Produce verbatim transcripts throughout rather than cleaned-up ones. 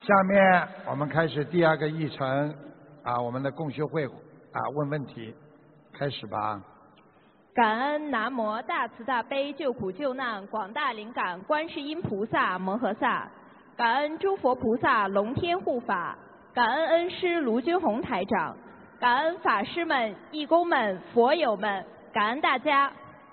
下面我们开始第二个议程啊，我们的共修会啊问问题，开始吧。 感恩南无大慈大悲救苦救难广大灵感观世音菩萨摩诃萨，感恩诸佛菩萨龙天护法，感恩恩师卢军宏台长，感恩法师们、义工们、佛友们，感恩大家。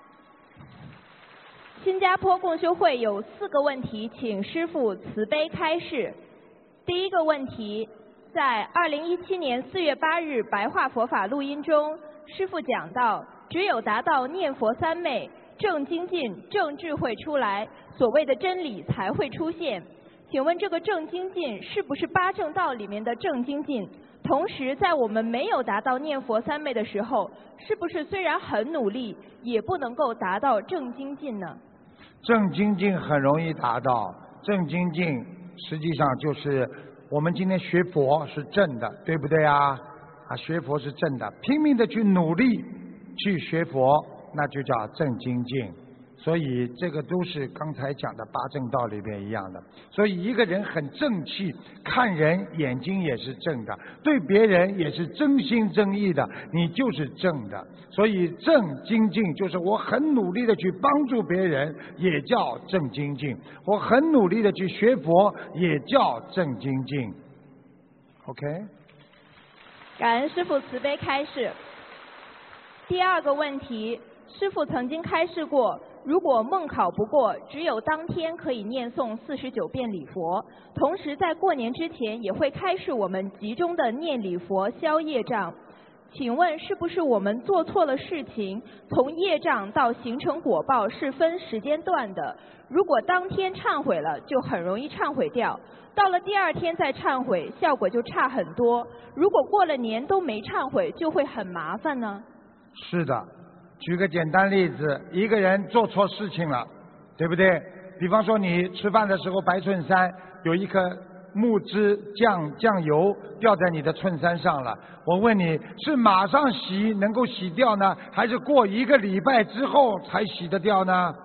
新加坡共修会有四个问题，请师父慈悲开示。第一个问题，在二零一七年四月八日白话佛法录音中，师父讲到，只有达到念佛三昧、正精进、正智慧出来，所谓的真理才会出现。请问这个正精进是不是八正道里面的正精进？同时，在我们没有达到念佛三昧的时候，是不是虽然很努力，也不能够达到正精进呢？ 正精进很容易达到，正精进实际上就是我们今天学佛是正的，对不对啊？啊，学佛是正的，拼命的去努力去学佛，那就叫正精进。所以这个都是刚才讲的八正道里边一样的。所以一个人很正气，看人眼睛也是正的，对别人也是真心真意的，你就是正的。所以正精进就是我很努力的去帮助别人，也叫正精进；我很努力的去学佛，也叫正精进。OK？ 感恩师父慈悲开示。第二个问题，师父曾经开示过，如果梦考不过，只有当天可以念诵四十九遍礼佛，同时在过年之前也会开示我们集中的念礼佛消业障。请问是不是我们做错了事情，从业障到形成果报是分时间段的？如果当天忏悔了，就很容易忏悔掉，到了第二天再忏悔，效果就差很多。如果过了年都没忏悔，就会很麻烦呢？ 是的，举个简单例子，一个人做错事情了，对不对？比方说你吃饭的时候白衬衫有一颗木汁酱酱油掉在你的衬衫上了，我问你是马上洗能够洗掉呢，还是过一个礼拜之后才洗得掉呢？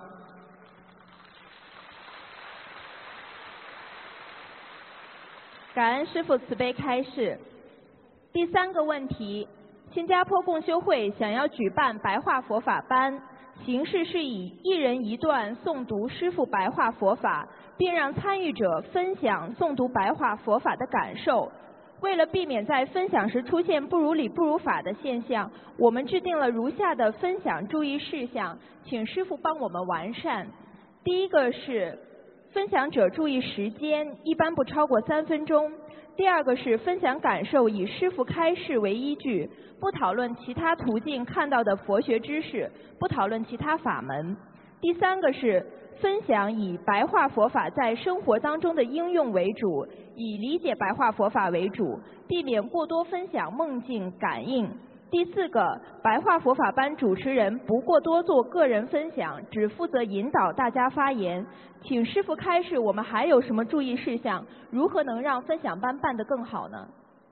感恩师父慈悲开示。第三个问题，新加坡共修会想要举办白话佛法班，形式是以一人一段诵读师父白话佛法，并让参与者分享诵读白话佛法的感受。为了避免在分享时出现不如理不如法的现象，我们制定了如下的分享注意事项，请师父帮我们完善。第一个是分享者注意时间，一般不超过三分钟。第二个是分享感受以师父开示为依据，不讨论其他途径看到的佛学知识，不讨论其他法门。第三个是分享以白话佛法在生活当中的应用为主，以理解白话佛法为主，避免过多分享梦境感应。第四个，白话佛法班主持人不过多做个人分享，只负责引导大家发言。请师父开示，我们还有什么注意事项？如何能让分享班办得更好呢？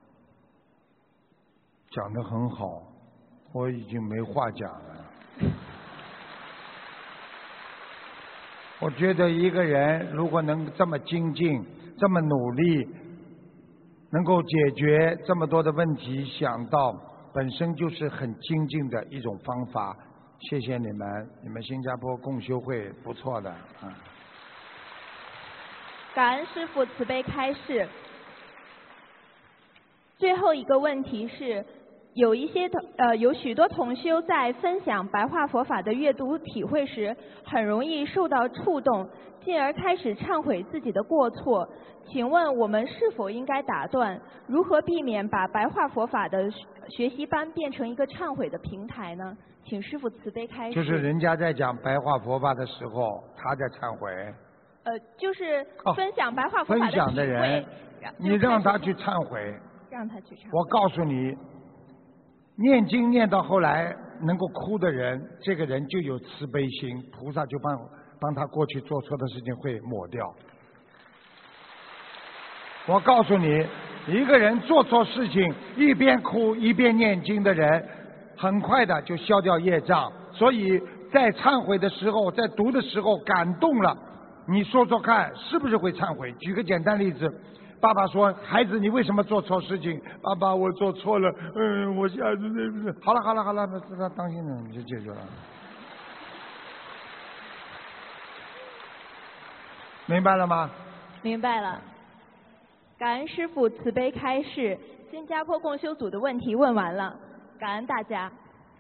讲得很好，我已经没话讲了。我觉得一个人如果能这么精进，这么努力，能够解决这么多的问题，想到本身就是很精进的一种方法。谢谢你们，你们新加坡共修会不错的啊。 感恩师父慈悲开示。最后一个问题是，有一些同呃有许多同修在分享白话佛法的阅读体会时，很容易受到触动，进而开始忏悔自己的过错。请问我们是否应该打断？如何避免把白话佛法的学习班变成一个忏悔的平台呢？请师父慈悲开示。 就是人家在讲白话佛法的时候，他在忏悔。 呃，就是分享白话佛法的体会、 哦、分享的人，你让他去忏悔。 让他去忏悔。 我告诉你，念经念到后来能够哭的人，这个人就有慈悲心，菩萨就帮帮他过去做错的事情会抹掉。我告诉你，一个人做错事情一边哭一边念经的人，很快的就消掉业障。所以在忏悔的时候，在读的时候感动了，你说说看是不是会忏悔？举个简单例子， 爸爸说：“孩子，你为什么做错事情？”爸爸，我做错了，嗯，我下次对不对？好了好了好了，那当心了，你就解决了。明白了吗？ 明白了。感恩师父慈悲开示，新加坡共修组的问题问完了，感恩大家。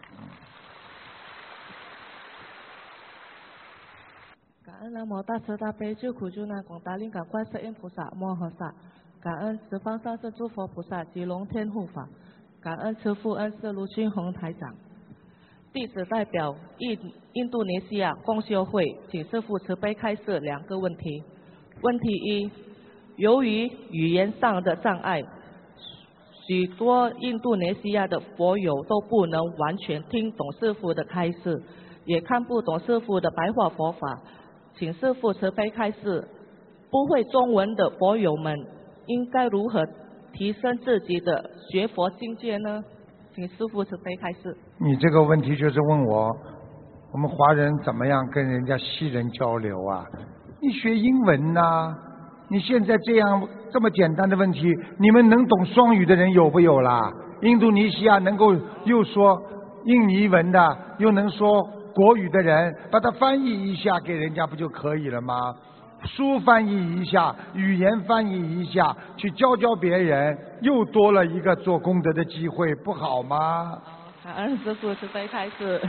感恩南无大慈大悲救苦救难广大灵感观世音菩萨摩诃萨，感恩十方三世诸佛菩萨及龙天护法，感恩慈父恩师卢军宏台长。弟子代表印印度尼西亚共修会，请师父慈悲开示两个问题。问题一，由于语言上的障碍，许多印度尼西亚的佛友都不能完全听懂师父的开示，也看不懂师父的白话佛法。请师父慈悲开示，不会中文的佛友们应该如何提升自己的学佛境界呢？请师父慈悲开示。 你这个问题就是问我，我们华人怎么样跟人家西人交流啊？你学英文呐、啊？你现在这样这么简单的问题，你们能懂双语的人有没有啦？印度尼西亚能够又说印尼文的，又能说国语的人，把它翻译一下给人家不就可以了吗？书翻译一下，语言翻译一下，去教教别人，又多了一个做功德的机会，不好吗？ 感恩师父慈悲开示。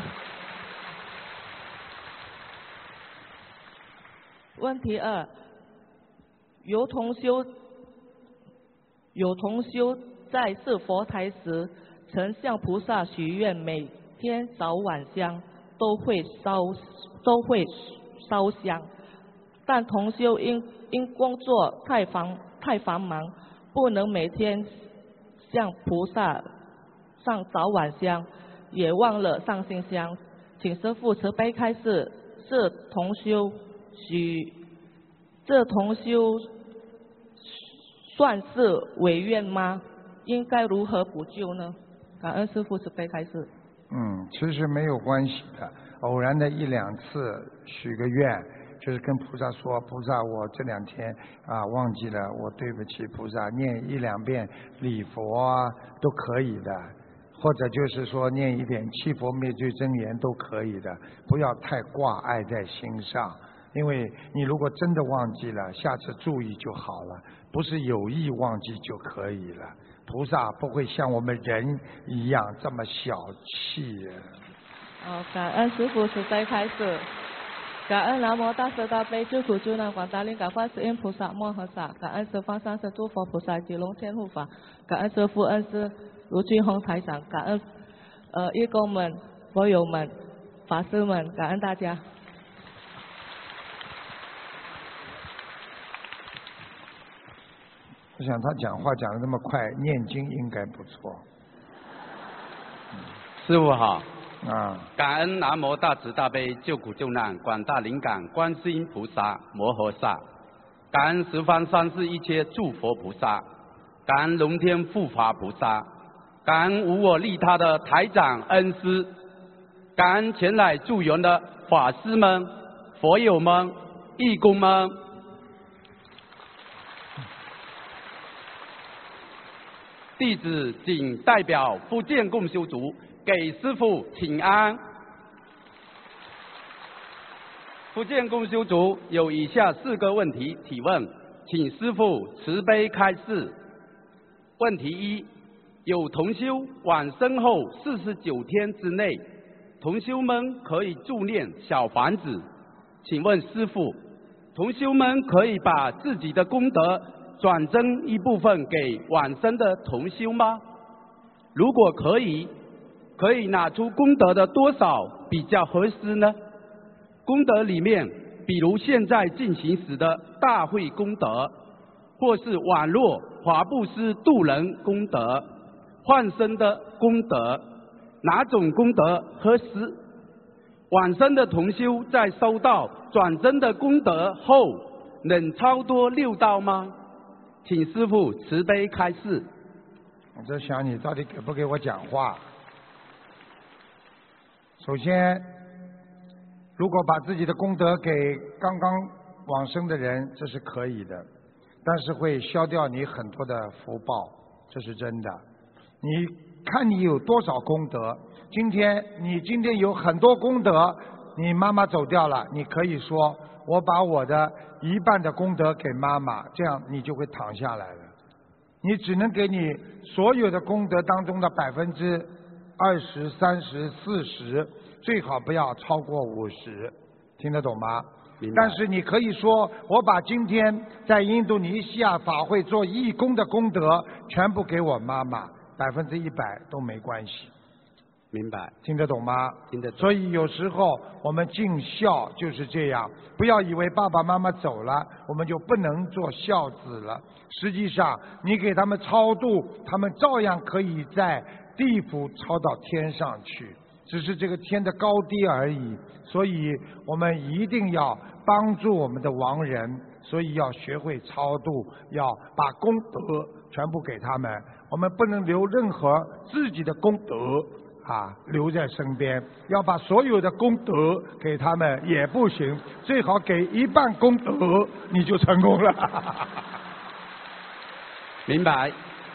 问题二，有同修有同修在设佛台时，曾向菩萨许愿，每天早晚香都会烧都会烧香，但同修因因工作太繁太繁忙，不能每天向菩萨上早晚香，也忘了上新香，请师父慈悲开示，是同修许这同修算是违愿吗？应该如何补救呢？感恩师父慈悲开示。 嗯，其实没有关系的，偶然的一两次许个愿，就是跟菩萨说，菩萨我这两天啊忘记了，我对不起菩萨，念一两遍礼佛啊都可以的，或者就是说念一点七佛灭罪真言都可以的，不要太挂碍在心上，因为你如果真的忘记了，下次注意就好了，不是有意忘记就可以了。菩萨不会像我们人一样这么小气。 哦，感恩师父慈悲开示，感恩南无大慈大悲救苦救难广大灵感观世音菩萨摩诃萨，感恩十方三世诸佛菩萨及龙天护法，感恩师父恩师卢军宏台长，感恩呃义工们、佛友们、法师们，感恩大家。 我想他讲话讲得那么快，念经应该不错。 师父好。 啊。 感恩南无大慈大悲救苦救难广大灵感观世音菩萨摩诃萨，感恩十方三世一切诸佛菩萨，感恩龙天护法菩萨，感恩无我利他的台长恩师，感恩前来助缘的法师们、佛友们、义工们。弟子谨代表福建共修组给师父请安。福建共修组有以下四个问题提问，请师父慈悲开示。问题一：有同修往生后四十九天之内，同修们可以助念小房子，请问师父，同修们可以把自己的功德转增一部分给往生的同修吗？如果可以，可以拿出功德的多少比较合适呢？功德里面，比如现在进行时的大会功德，或是网络华布施度人功德、换生的功德，哪种功德合适？往生的同修在收到转增的功德后，能超多六道吗？请师父慈悲开示。 我在想你到底给不给我讲话？首先，如果把自己的功德给刚刚往生的人，这是可以的。 但是会消掉你很多的福报，这是真的。你看你有多少功德，今天你今天有很多功德，你妈妈走掉了，你可以说我把我的一半的功德给妈妈，这样你就会躺下来了。你只能给你所有的功德当中的百分之二十、三十、四十，最好不要超过五十，听得懂吗？但是你可以说，我把今天在印度尼西亚法会做义工的功德全部给我妈妈，百分之一百都没关系。 明白， 听得懂吗？ 听得懂。 所以有时候我们尽孝就是这样，不要以为爸爸妈妈走了，我们就不能做孝子了。实际上，你给他们超度，他们照样可以在地府超到天上去，只是这个天的高低而已。所以我们一定要帮助我们的亡人，所以要学会超度，要把功德全部给他们。我们不能留任何自己的功德啊，留在身边，要把所有的功德给他们也不行，最好给一半功德，你就成功了。 明白。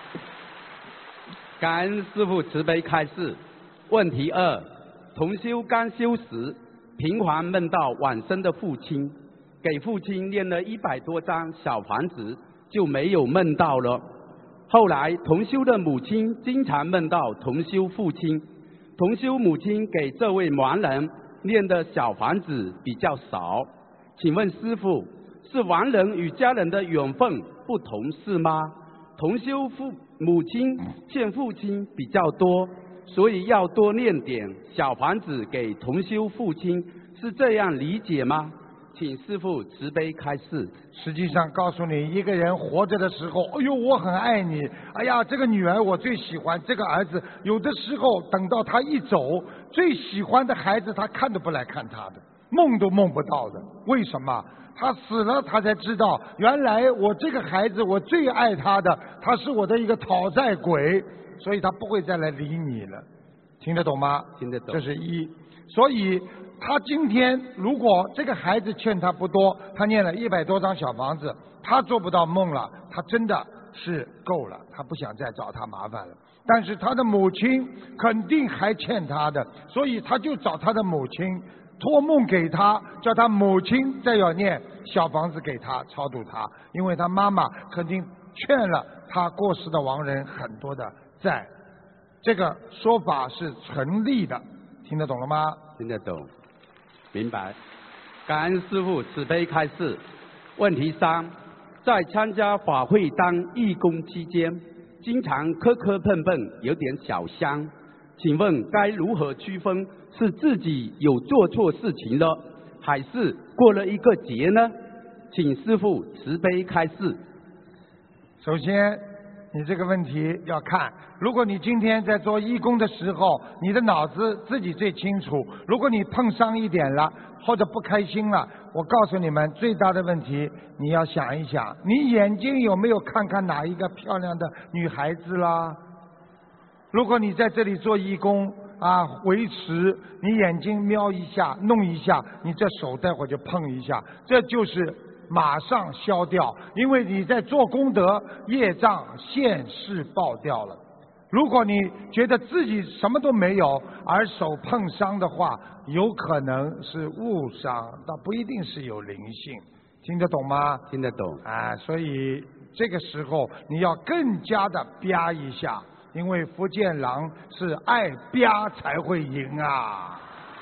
感恩师父慈悲开示。问题二：同修刚修时，频繁梦到往生的父亲，给父亲念了一百多张小房子，就没有梦到了。后来同修的母亲经常梦到同修父亲，同修母亲给这位亡人念的小房子比较少，请问师父，是亡人与家人的缘分不同是吗？同修父母亲欠父亲比较多，所以要多念点小房子给同修父亲，是这样理解吗？请师父慈悲开示。 实际上告诉你，一个人活着的时候，哎呦我很爱你，哎呀这个女儿我最喜欢，这个儿子有的时候等到他一走，最喜欢的孩子他看都不来看他的，梦都梦不到的。为什么？他死了他才知道，原来我这个孩子我最爱他的，他是我的一个讨债鬼，所以他不会再来理你了。听得懂吗？ 听得懂。 这是一。所以他今天如果这个孩子欠他不多，他念了一百多张小房子，他做不到梦了，他真的是够了，他不想再找他麻烦了。但是他的母亲肯定还欠他的，所以他就找他的母亲托梦给他，叫他母亲再要念小房子给他超度他，因为他妈妈肯定欠了他过世的亡人很多的债。这个说法是成立的，听得懂了吗？ 听得懂，明白。感恩师父慈悲开示。问题三：在参加法会当义工期间，经常磕磕碰碰，有点小香，请问该如何区分是自己有做错事情了，还是过了一个节呢？请师父慈悲开示。 首先你这个问题要看，如果你今天在做义工的时候，你的脑子自己最清楚，如果你碰伤一点了或者不开心了，我告诉你们最大的问题，你要想一想，你眼睛有没有看看哪一个漂亮的女孩子啦？如果你在这里做义工啊，维持你眼睛瞄一下弄一下，你这手待会儿就碰一下，这就是马上消掉，因为你在做功德，业障现世报掉了。如果你觉得自己什么都没有，而手碰伤的话，有可能是误伤，倒不一定是有灵性，听得懂吗？ 听得懂。 啊，所以这个时候你要更加的啪一下，因为福建狼是爱啪才会赢啊。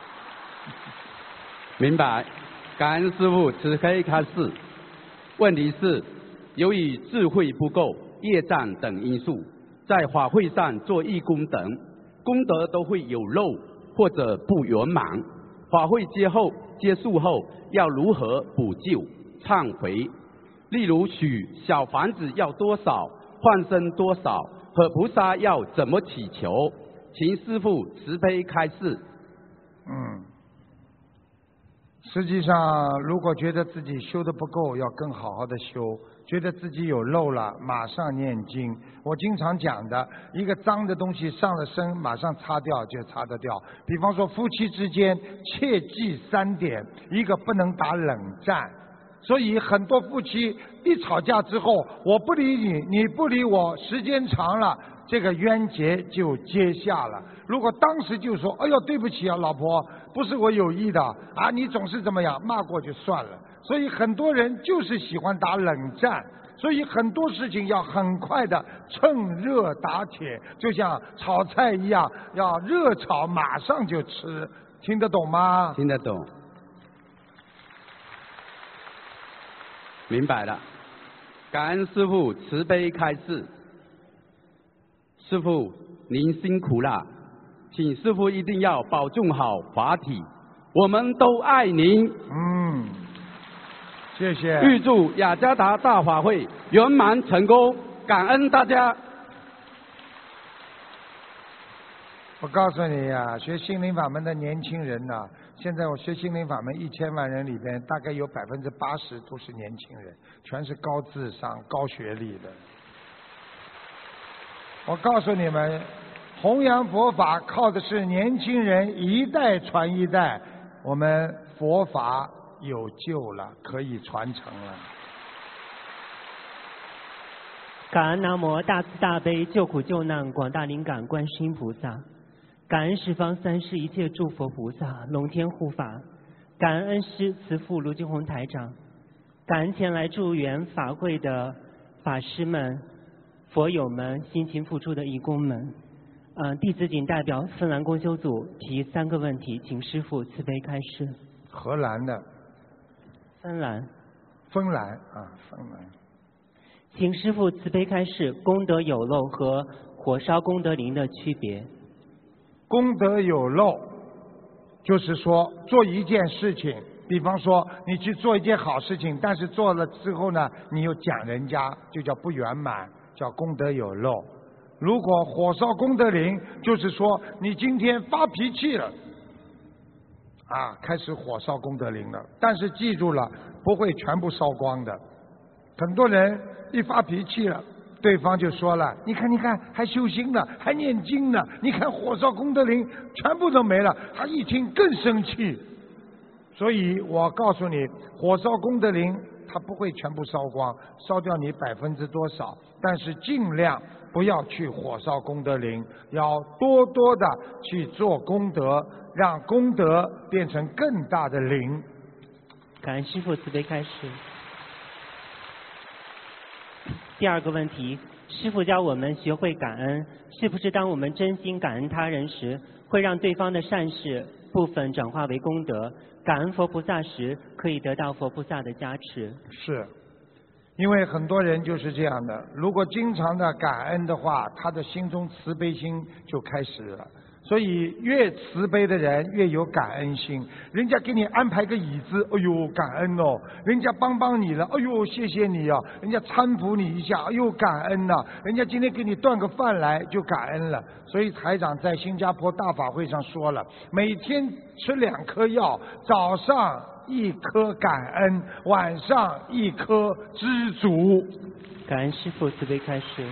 明白。感恩师父慈悲开示。问题是，由于智慧不够、业障等因素，在法会上做义工等，功德都会有漏或者不圆满。法会结后结束后，要如何补救、忏悔？例如许小房子要多少，放生多少，和菩萨要怎么祈求？请师父慈悲开示。 嗯。实际上，如果觉得自己修得不够，要更好好的修；觉得自己有漏了，马上念经。我经常讲的，一个脏的东西上了身，马上擦掉就擦得掉。比方说，夫妻之间切记三点：一个不能打冷战， 所以很多夫妻一吵架之后，我不理你，你不理我，时间长了，这个冤结就结下了。如果当时就说，哎呦对不起啊，老婆，不是我有意的啊，你总是怎么样，骂过就算了。所以很多人就是喜欢打冷战，所以很多事情要很快的趁热打铁，就像炒菜一样，要热炒马上就吃，听得懂吗？ 听得懂。明白了，感恩师父慈悲开示。师父您辛苦了，请师父一定要保重好法体，我们都爱您。 嗯，谢谢。 预祝雅加达大法会圆满成功，感恩大家。 我告诉你呀、啊，学心灵法门的年轻人呐、啊，现在我学心灵法门一千万人里边，大概有百分之八十都是年轻人，全是高智商、高学历的。我告诉你们，弘扬佛法靠的是年轻人一代传一代，我们佛法有救了，可以传承了。 感恩南无大慈大悲救苦救难广大灵感观世音菩萨，感恩十方三世一切诸佛菩萨龙天护法，感恩恩师慈父卢金红台长，感恩前来助缘法会的法师们、佛友们、辛勤付出的义工们。呃，弟子仅代表芬兰公修组提三个问题，请师父慈悲开示。 荷兰的。 芬兰。 芬兰啊，芬兰。 请师父慈悲开示功德有漏和火烧功德林的区别。 功德有漏，就是说做一件事情，比方说你去做一件好事情，但是做了之后呢，你又讲人家，就叫不圆满，叫功德有漏。如果火烧功德林，就是说你今天发脾气了，啊，开始火烧功德林了。但是记住了，不会全部烧光的。很多人一发脾气了，对方就说了，你看你看，还修心呢，还念经呢，你看火烧功德林全部都没了，他一听更生气。所以我告诉你，火烧功德林它不会全部烧光，烧掉你百分之多少，但是尽量不要去火烧功德林，要多多的去做功德，让功德变成更大的灵。 感恩师父慈悲开示。第二个问题，师父教我们学会感恩，是不是当我们真心感恩他人时，会让对方的善事部分转化为功德？感恩佛菩萨时，可以得到佛菩萨的加持。 是，因为很多人就是这样的，如果经常的感恩的话，他的心中慈悲心就开始了。所以越慈悲的人越有感恩心，人家给你安排个椅子，哎呦感恩哦，人家帮帮你了，哎呦谢谢你啊，人家搀扶你一下，哎呦感恩呐、啊，人家今天给你端个饭来就感恩了。所以台长在新加坡大法会上说了，每天吃两颗药，早上一颗感恩，晚上一颗知足。 感恩师父慈悲开示。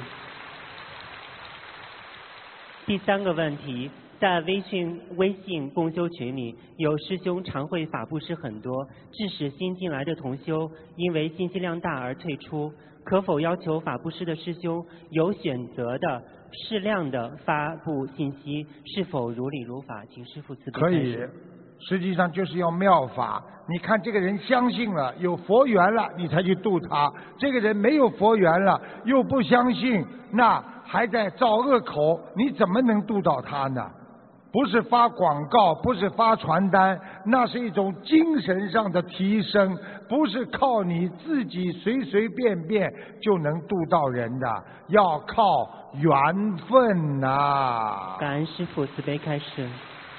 第三个问题，在微信微信共修群里，有师兄常会法布施很多，致使新进来的同修因为信息量大而退出。可否要求法布施的师兄有选择的、适量的发布信息？是否如理如法？请师父慈悲开示。 可以，实际上就是要妙法。你看这个人相信了，有佛缘了，你才去度他；这个人没有佛缘了，又不相信，那还在造恶口，你怎么能度到他呢？不是发广告，不是发传单，那是一种精神上的提升，不是靠你自己随随便便就能度到人的，要靠缘分呐、 感恩师父慈悲开示。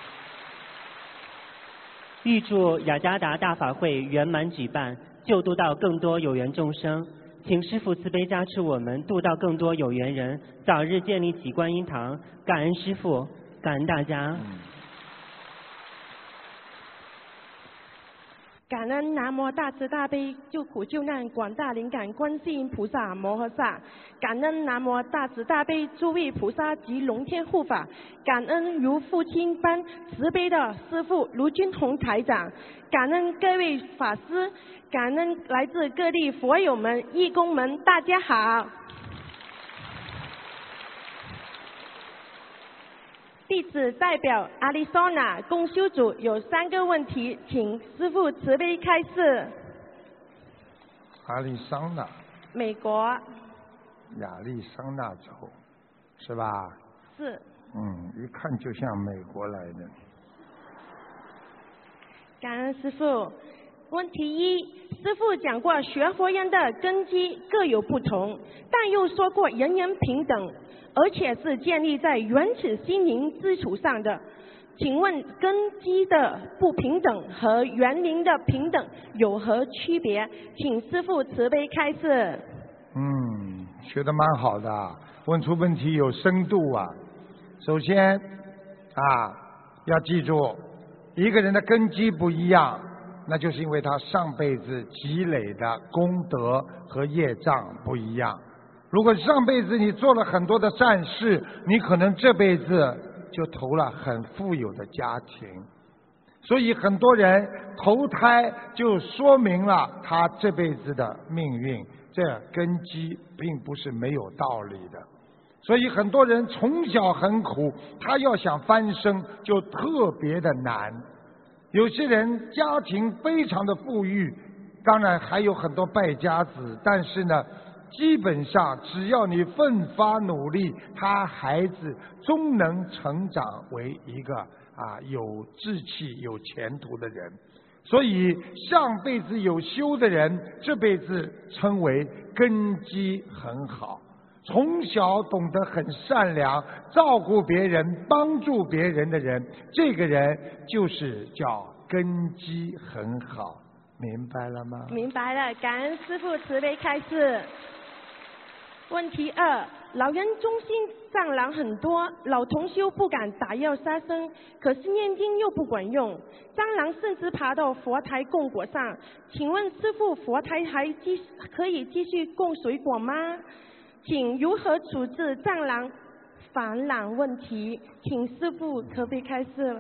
预祝雅加达大法会圆满举办，救度到更多有缘众生。请师父慈悲加持我们度到更多有缘人，早日建立起观音堂。感恩师父，感恩大家。 感恩南无大慈大悲救苦救难广大灵感观世音菩萨摩诃萨，感恩南无大慈大悲诸位菩萨及龙天护法，感恩如父亲般慈悲的师父卢军宏台长，感恩各位法师，感恩来自各地佛友们、义工们，大家好。弟子代表阿里桑那共修组有三个问题，请师父慈悲开示。 阿里桑那， 美国。 亚利桑那州，是吧？ 是。 嗯，一看就像美国来的。 感恩师父。问题一，师父讲过学佛人的根基各有不同，但又说过人人平等，而且是建立在原始心灵基础上的。请问根基的不平等和园林的平等有何区别？请师父慈悲开示。 嗯，学得蛮好的，问出问题有深度啊。首先啊，要记住，一个人的根基不一样，那就是因为他上辈子积累的功德和业障不一样。如果上辈子你做了很多的善事，你可能这辈子就投了很富有的家庭。所以很多人投胎就说明了他这辈子的命运，这根基并不是没有道理的。所以很多人从小很苦，他要想翻身就特别的难。有些人家庭非常的富裕，当然还有很多败家子，但是呢，基本上只要你奋发努力，他孩子终能成长为一个啊有志气、有前途的人。所以上辈子有修的人，这辈子称为根基很好。从小懂得很善良，照顾别人、帮助别人的人，这个人就是叫根基很好，明白了吗？ 明白了，感恩师父慈悲开示。问题二，老人中心蟑螂很多，老同修不敢打药杀生，可是念经又不管用，蟑螂甚至爬到佛台供果上，请问师父，佛台还继可以继续供水果吗？请如何处置蟑螂繁衍问题？请师父慈悲开示。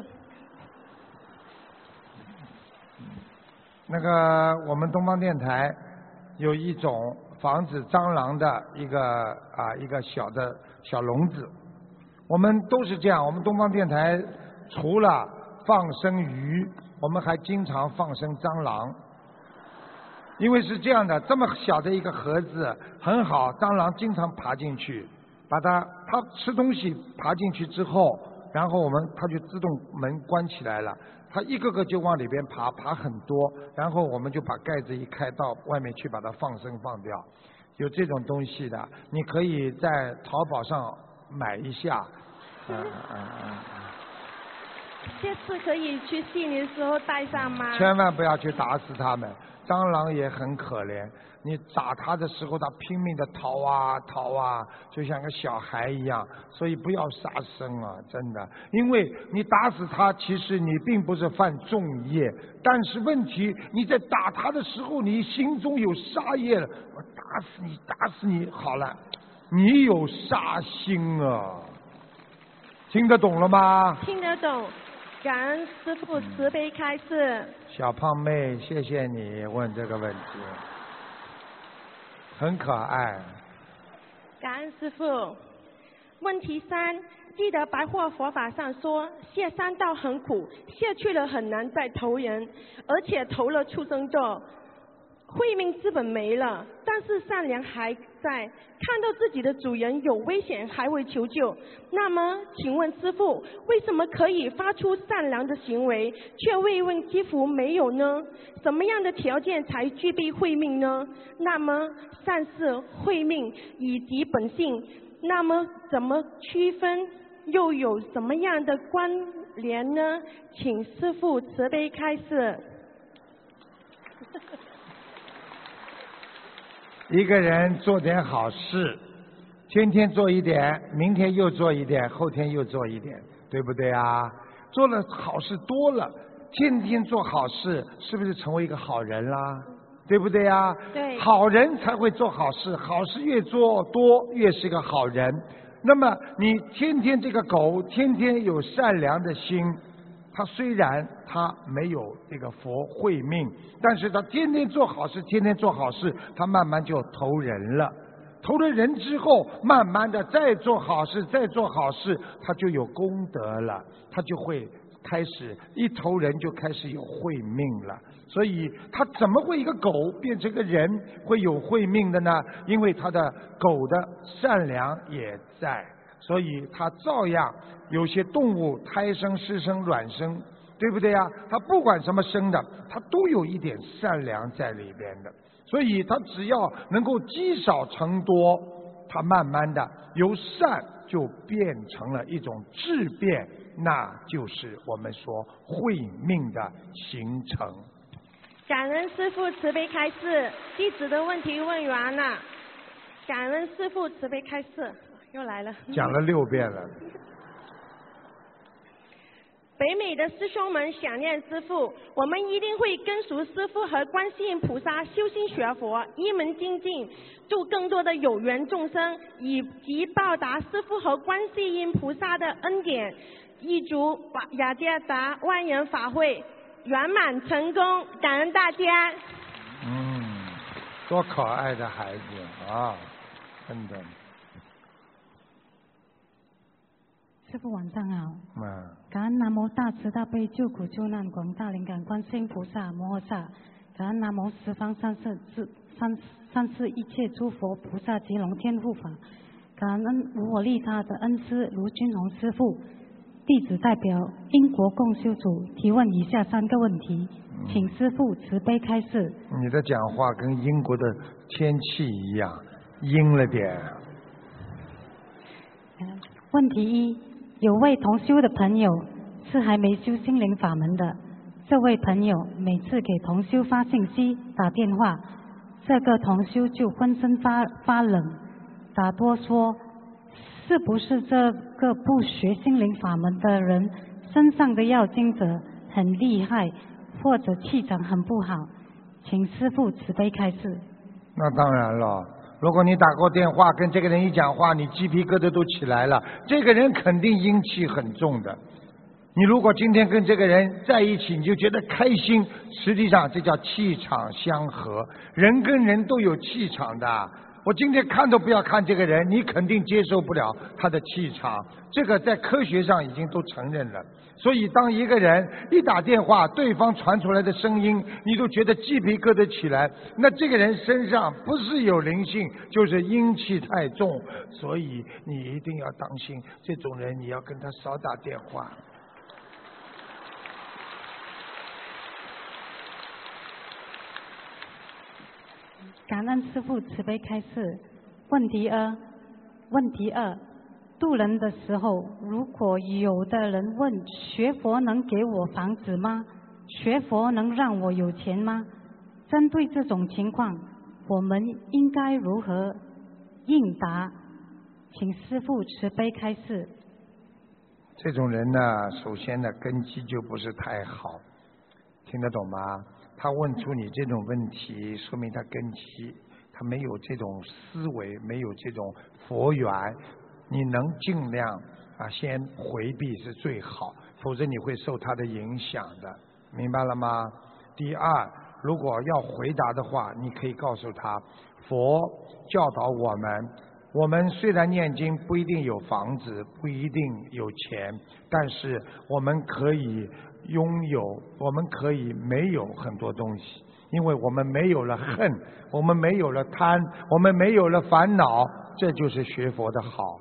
那个我们东方电台有一种防止蟑螂的一个啊一个小的小笼子，我们都是这样。我们东方电台除了放生鱼，我们还经常放生蟑螂。因为是这样的，这么小的一个盒子很好，蟑螂经常爬进去，把它它吃东西爬进去之后，然后我们它就自动门关起来了，它一个个就往里边爬，爬很多，然后我们就把盖子一开到外面去，把它放生放掉。有这种东西的，你可以在淘宝上买一下。嗯嗯嗯。 这次可以去悉尼的时候带上吗？ 千万不要去打死它们。蟑螂也很可怜，你打它的时候，它拼命的逃啊逃啊，就像个小孩一样。所以不要杀生啊，真的，因为你打死它，其实你并不是犯重业，但是问题你在打它的时候，你心中有杀业了，我打死你，打死你，好了，你有杀心啊，听得懂了吗？ 听得懂。感恩师父慈悲开示。 小胖妹，谢谢你问这个问题，很可爱。 感恩师父。问题三，记得白话佛法上说，下三道很苦，下去了很难再投人，而且投了畜生道，慧命之本没了，但是善良还在，看到自己的主人有危险还会求救。那么请问师父，为什么可以发出善良的行为，却未问积福没有呢？什么样的条件才具备慧命呢？那么善是慧命以及本性，那么怎么区分，又有什么样的关联呢？请师父慈悲开示。 一个人做点好事，天天做一点，明天又做一点，后天又做一点，对不对啊？做了好事多了， 天天做好事，是不是成为一个好人啦？对不对呀？ 对。 好人才会做好事，好事越做多，越是个好人。那么你天天这个狗，天天有善良的心，它虽然它没有这个佛慧命，但是它天天做好事，天天做好事，它慢慢就投人了。投了人之后，慢慢的再做好事，再做好事，他就有功德了，他就会开始一投人就开始有慧命了。所以他怎么会一个狗变成个人会有慧命的呢？因为他的狗的善良也在，所以他照样有些动物胎生、湿生、卵生，对不对呀？它不管什么生的，它都有一点善良在里边的。所以它只要能够积少成多，它慢慢的由善就变成了一种质变，那就是我们说慧命的形成。 感恩师父慈悲开示，弟子的问题问完了。感恩师父慈悲开示，又来了。 讲了六遍了。 北美的师兄们想念师父，我们一定会跟随师父和观世音菩萨修心学佛，一门精进，助更多的有缘众生，以及报答师父和观世音菩萨的恩典，预祝雅加达万人法会圆满成功，感恩大家。 嗯，多可爱的孩子啊，真的。 师父晚上好。 嗯。 感恩南无大慈大悲救苦救难广大灵感观世音菩萨摩诃萨，感恩南无十方三世三三世一切诸佛菩萨及龙天护法，感恩无我利他的恩师卢军宏师父。弟子代表英国共修组提问以下三个问题，请师父慈悲开示。 你的讲话跟英国的天气一样，阴了点。 问题一。有位同修的朋友是还没修心灵法门的，这位朋友每次给同修发信息、打电话，这个同修就浑身发发冷，打多说是不是这个不学心灵法门的人身上的要经者很厉害，或者气场很不好，请师父慈悲开示。 那当然了。如果你打过电话跟这个人一讲话，你鸡皮疙瘩都起来了，这个人肯定阴气很重的。你如果今天跟这个人在一起，你就觉得开心，实际上这叫气场相合。人跟人都有气场的，我今天看都不要看这个人，你肯定接受不了他的气场，这个在科学上已经都承认了。所以当一个人一打电话，对方传出来的声音你都觉得鸡皮疙瘩起来，那这个人身上不是有灵性，就是阴气太重。所以你一定要当心，这种人你要跟他少打电话。 感恩师父慈悲开示。问题二，问题二，渡人的时候，如果有的人问学佛能给我房子吗？学佛能让我有钱吗？针对这种情况，我们应该如何应答？请师父慈悲开示。 这种人呢，首先呢根基就不是太好，听得懂吗？他问出你这种问题，说明他根基他没有这种思维，没有这种佛缘。你能尽量啊先回避是最好，否则你会受他的影响的，明白了吗？第二，如果要回答的话，你可以告诉他，佛教导我们，我们虽然念经不一定有房子，不一定有钱，但是我们可以拥有，我们可以没有很多东西，因为我们没有了恨，我们没有了贪，我们没有了烦恼，这就是学佛的好。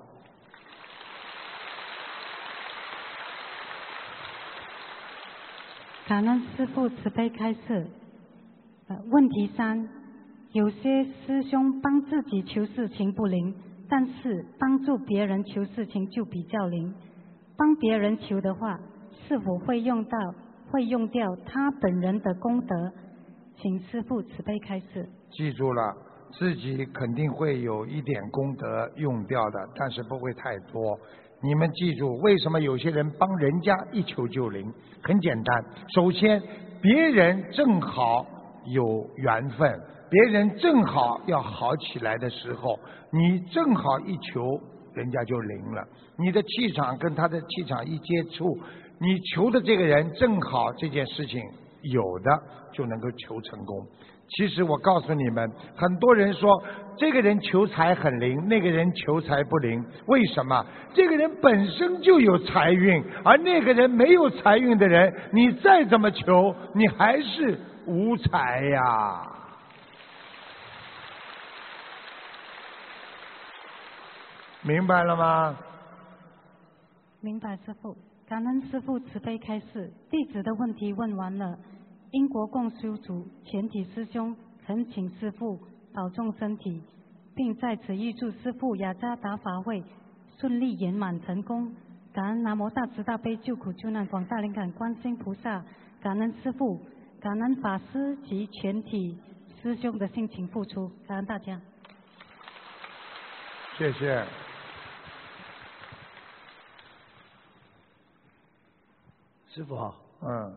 感恩师父慈悲开示。呃，问题三，有些师兄帮自己求事情不灵，但是帮助别人求事情就比较灵。帮别人求的话，是否会用到会用掉他本人的功德？请师父慈悲开示。 记住了，自己肯定会有一点功德用掉的，但是不会太多。 你们记住，为什么有些人帮人家一求就灵？很简单，首先别人正好有缘分，别人正好要好起来的时候，你正好一求，人家就灵了。你的气场跟他的气场一接触，你求的这个人正好这件事情有的就能够求成功。其实我告诉你们，很多人说这个人求财很灵，那个人求财不灵，为什么？这个人本身就有财运，而那个人没有财运的人，你再怎么求，你还是无财呀。明白了吗？ 明白，师父。感恩师父慈悲开示，弟子的问题问完了。英国共修组全体师兄恳请师父保重身体，并在此预祝师父雅加达法会顺利圆满成功。感恩南无大慈大悲救苦救难广大灵感观世音菩萨，感恩师父，感恩法师及全体师兄的辛勤付出，感恩大家。 谢谢。 师父好。 嗯。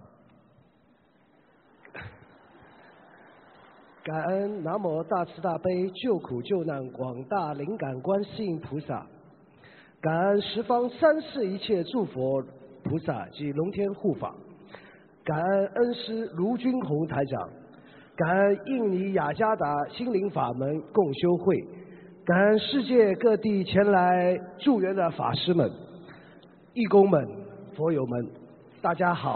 感恩南无大慈大悲救苦救难广大灵感观世音菩萨，感恩十方三世一切诸佛菩萨及龙天护法，感恩恩师卢军宏台长，感恩印尼雅加达心灵法门共修会，感恩世界各地前来助缘的法师们、义工们、佛友们，大家好。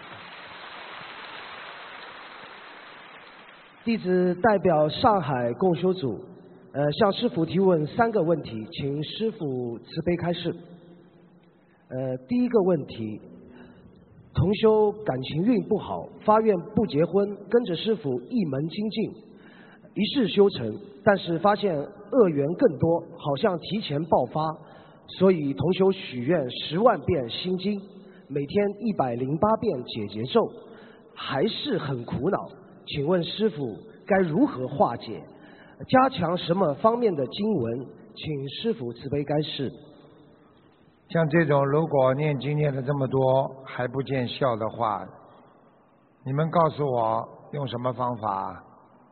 弟子代表上海共修组，呃，向师父提问三个问题，请师父慈悲开示。呃，第一个问题，同修感情运不好，发愿不结婚，跟着师父一门精进，一世修成，但是发现恶缘更多，好像提前爆发，所以同修许愿十万遍心经，每天一百零八遍解结咒，还是很苦恼。请问师父该如何化解？加强什么方面的经文？请师父慈悲开示。 像这种如果念经念了这么多还不见效的话，你们告诉我用什么方法？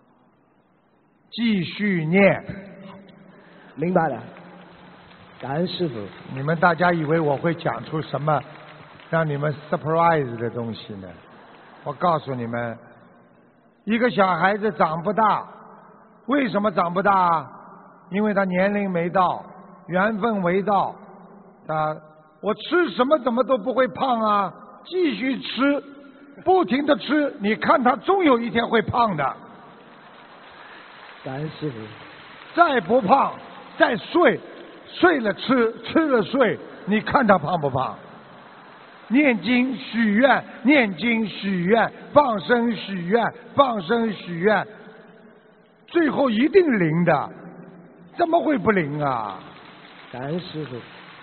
继续念。 明白了，感恩师父。 你们大家以为我会讲出什么让你们 surprise 的东西呢？我告诉你们。一个小孩子长不大，为什么长不大？因为他年龄没到，缘分未到。啊，我吃什么怎么都不会胖啊，继续吃，不停的吃，你看他终有一天会胖的。 感恩师父。 再不胖，再睡，睡了吃，吃了睡，你看他胖不胖？念经许愿，念经许愿，放生许愿，放生许愿，最后一定灵的，怎么会不灵啊？ 感恩师父。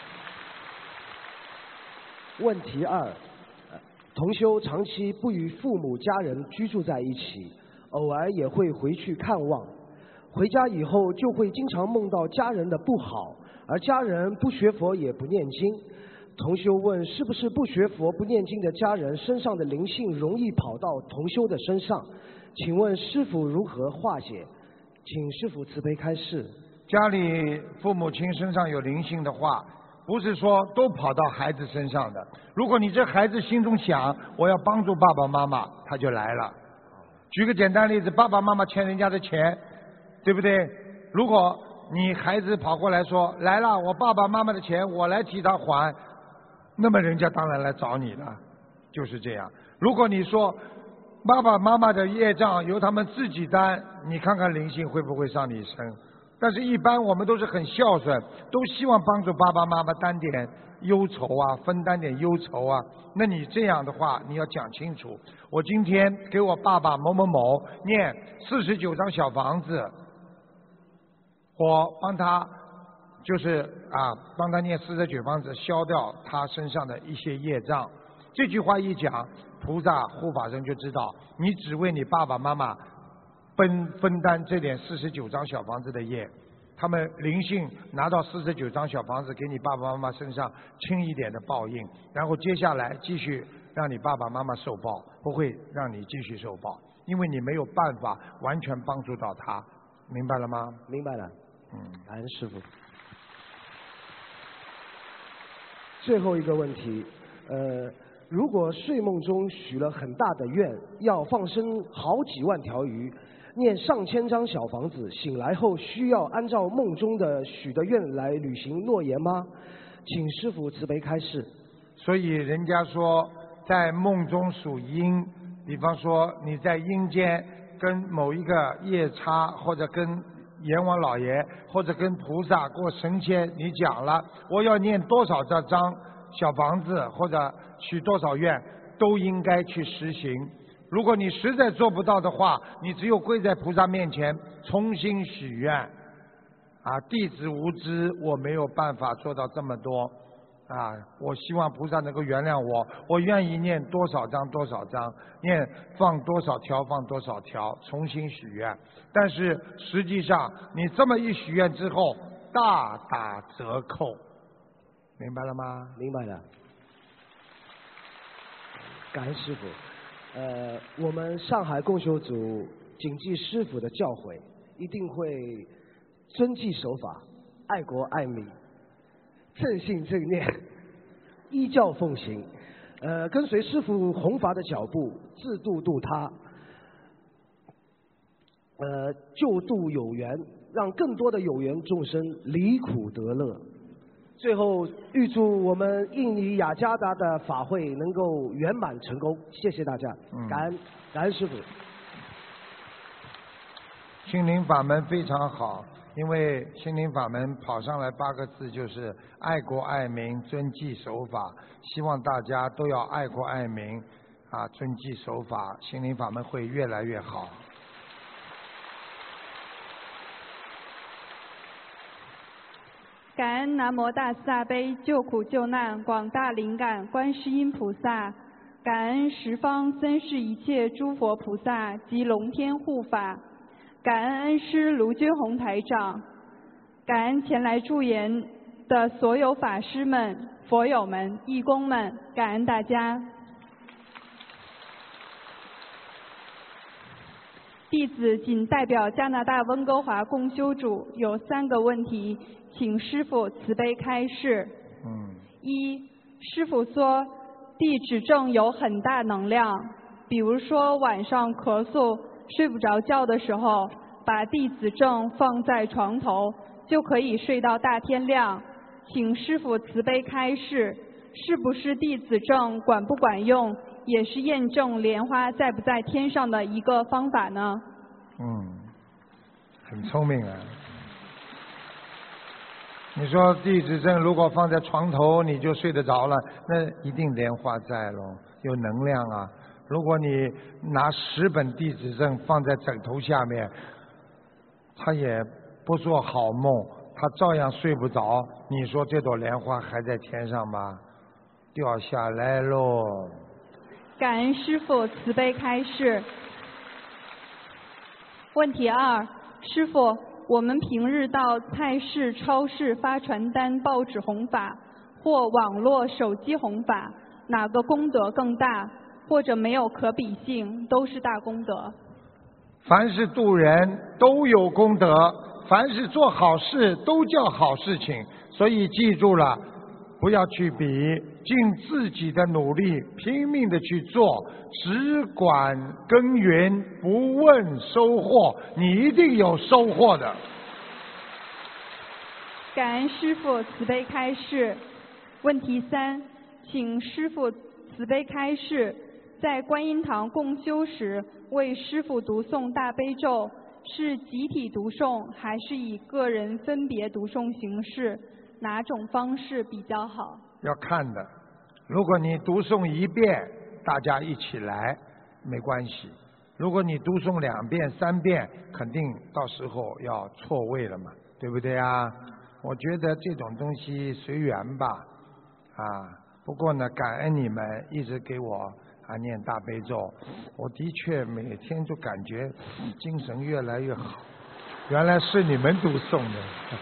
问题二，同修长期不与父母家人居住在一起，偶尔也会回去看望，回家以后就会经常梦到家人的不好，而家人不学佛也不念经。同修问，是不是不学佛不念经的家人身上的灵性容易跑到同修的身上？请问师父如何化解？请师父慈悲开示。 家里父母亲身上有灵性的话，不是说都跑到孩子身上的。如果你这孩子心中想我要帮助爸爸妈妈，他就来了。举个简单例子，爸爸妈妈欠人家的钱，对不对？如果你孩子跑过来说，来了，我爸爸妈妈的钱我来替他还，那么人家当然来找你了，就是这样。如果你说爸爸妈妈的业障由他们自己担，你看看灵性会不会上你身？但是一般我们都是很孝顺，都希望帮助爸爸妈妈担点忧愁啊，分担点忧愁啊。那你这样的话，你要讲清楚，我今天给我爸爸某某某念四十九张小房子，我帮他就是啊，帮他念四十九房子，消掉他身上的一些业障。这句话一讲，菩萨护法神就知道，你只为你爸爸妈妈分分担这点四十九张小房子的业， 他们灵性拿到四十九张小房子给你爸爸妈妈身上轻一点的报应，然后接下来继续让你爸爸妈妈受报，不会让你继续受报，因为你没有办法完全帮助到他，明白了吗？ 明白了。 嗯， 感恩师父。最后一个问题，呃，如果睡梦中许了很大的愿，要放生好几万条鱼，念上千张小房子，醒来后需要按照梦中的许的愿来履行诺言吗？请师父慈悲开示。 所以人家说在梦中属阴，比方说你在阴间跟某一个夜叉或者跟阎王老爷或者跟菩萨过神仙，你讲了我要念多少这张小房子或者许多少愿，都应该去实行。如果你实在做不到的话，你只有跪在菩萨面前重新许愿啊，弟子无知，我没有办法做到这么多啊，我希望菩萨能够原谅我，我愿意念多少张多少张，念放多少条放多少条，重新许愿。但是实际上你这么一许愿之后，大打折扣，明白了吗？ 明白了。感恩师父。呃，我们上海共修组谨记师父的教诲，一定会遵纪守法，爱国爱民，正信正念，依教奉行，呃，跟随师父弘法的脚步，自度度他，呃，救度有缘，让更多的有缘众生离苦得乐。最后，预祝我们印尼雅加达的法会能够圆满成功。谢谢大家，感恩感恩师父。 心灵法门非常好，因为心灵法门跑上来八个字就是爱国爱民，遵纪守法。希望大家都要爱国爱民，啊，遵纪守法，心灵法门会越来越好。 感恩南无大慈大悲救苦救难广大灵感观世音菩萨，感恩十方三世一切诸佛菩萨及龙天护法，感恩恩师卢军宏台长，感恩前来助言的所有法师们、佛友们、义工们，感恩大家。弟子仅代表加拿大温哥华共修组有三个问题，请师父慈悲开示。 嗯。 一，师父说地址症有很大能量，比如说晚上咳嗽、睡不着觉的时候，把地址症放在床头，就可以睡到大天亮。请师父慈悲开示，是不是地址症管不管用？也是验证莲花在不在天上的一个方法呢？ 嗯，很聪明啊。你说地址证如果放在床头你就睡得着了，那一定莲花在咯，有能量啊。如果你拿十本地址证放在枕头下面，他也不做好梦，他照样睡不着。你说这朵莲花还在天上吗？掉下来喽。 感恩师父慈悲开示。问题二，师父，我们平日到菜市、超市发传单、报纸弘法，或网络、手机弘法，哪个功德更大？或者没有可比性，都是大功德。 凡是度人都有功德，凡是做好事都叫好事情，所以记住了。不要去比，尽自己的努力，拼命的去做，只管耕耘，不问收获，你一定有收获的。 感恩师父慈悲开示。问题三，请师父慈悲开示，在观音堂共修时，为师父读诵大悲咒，是集体读诵，还是以个人分别读诵形式？哪种方式比较好？ 要看的，如果你读诵一遍，大家一起来没关系；如果你读诵两遍、三遍，肯定到时候要错位了嘛，对不对啊？我觉得这种东西随缘吧，啊。不过呢，感恩你们一直给我啊念大悲咒，我的确每天就感觉精神越来越好。 原来是你们读诵的。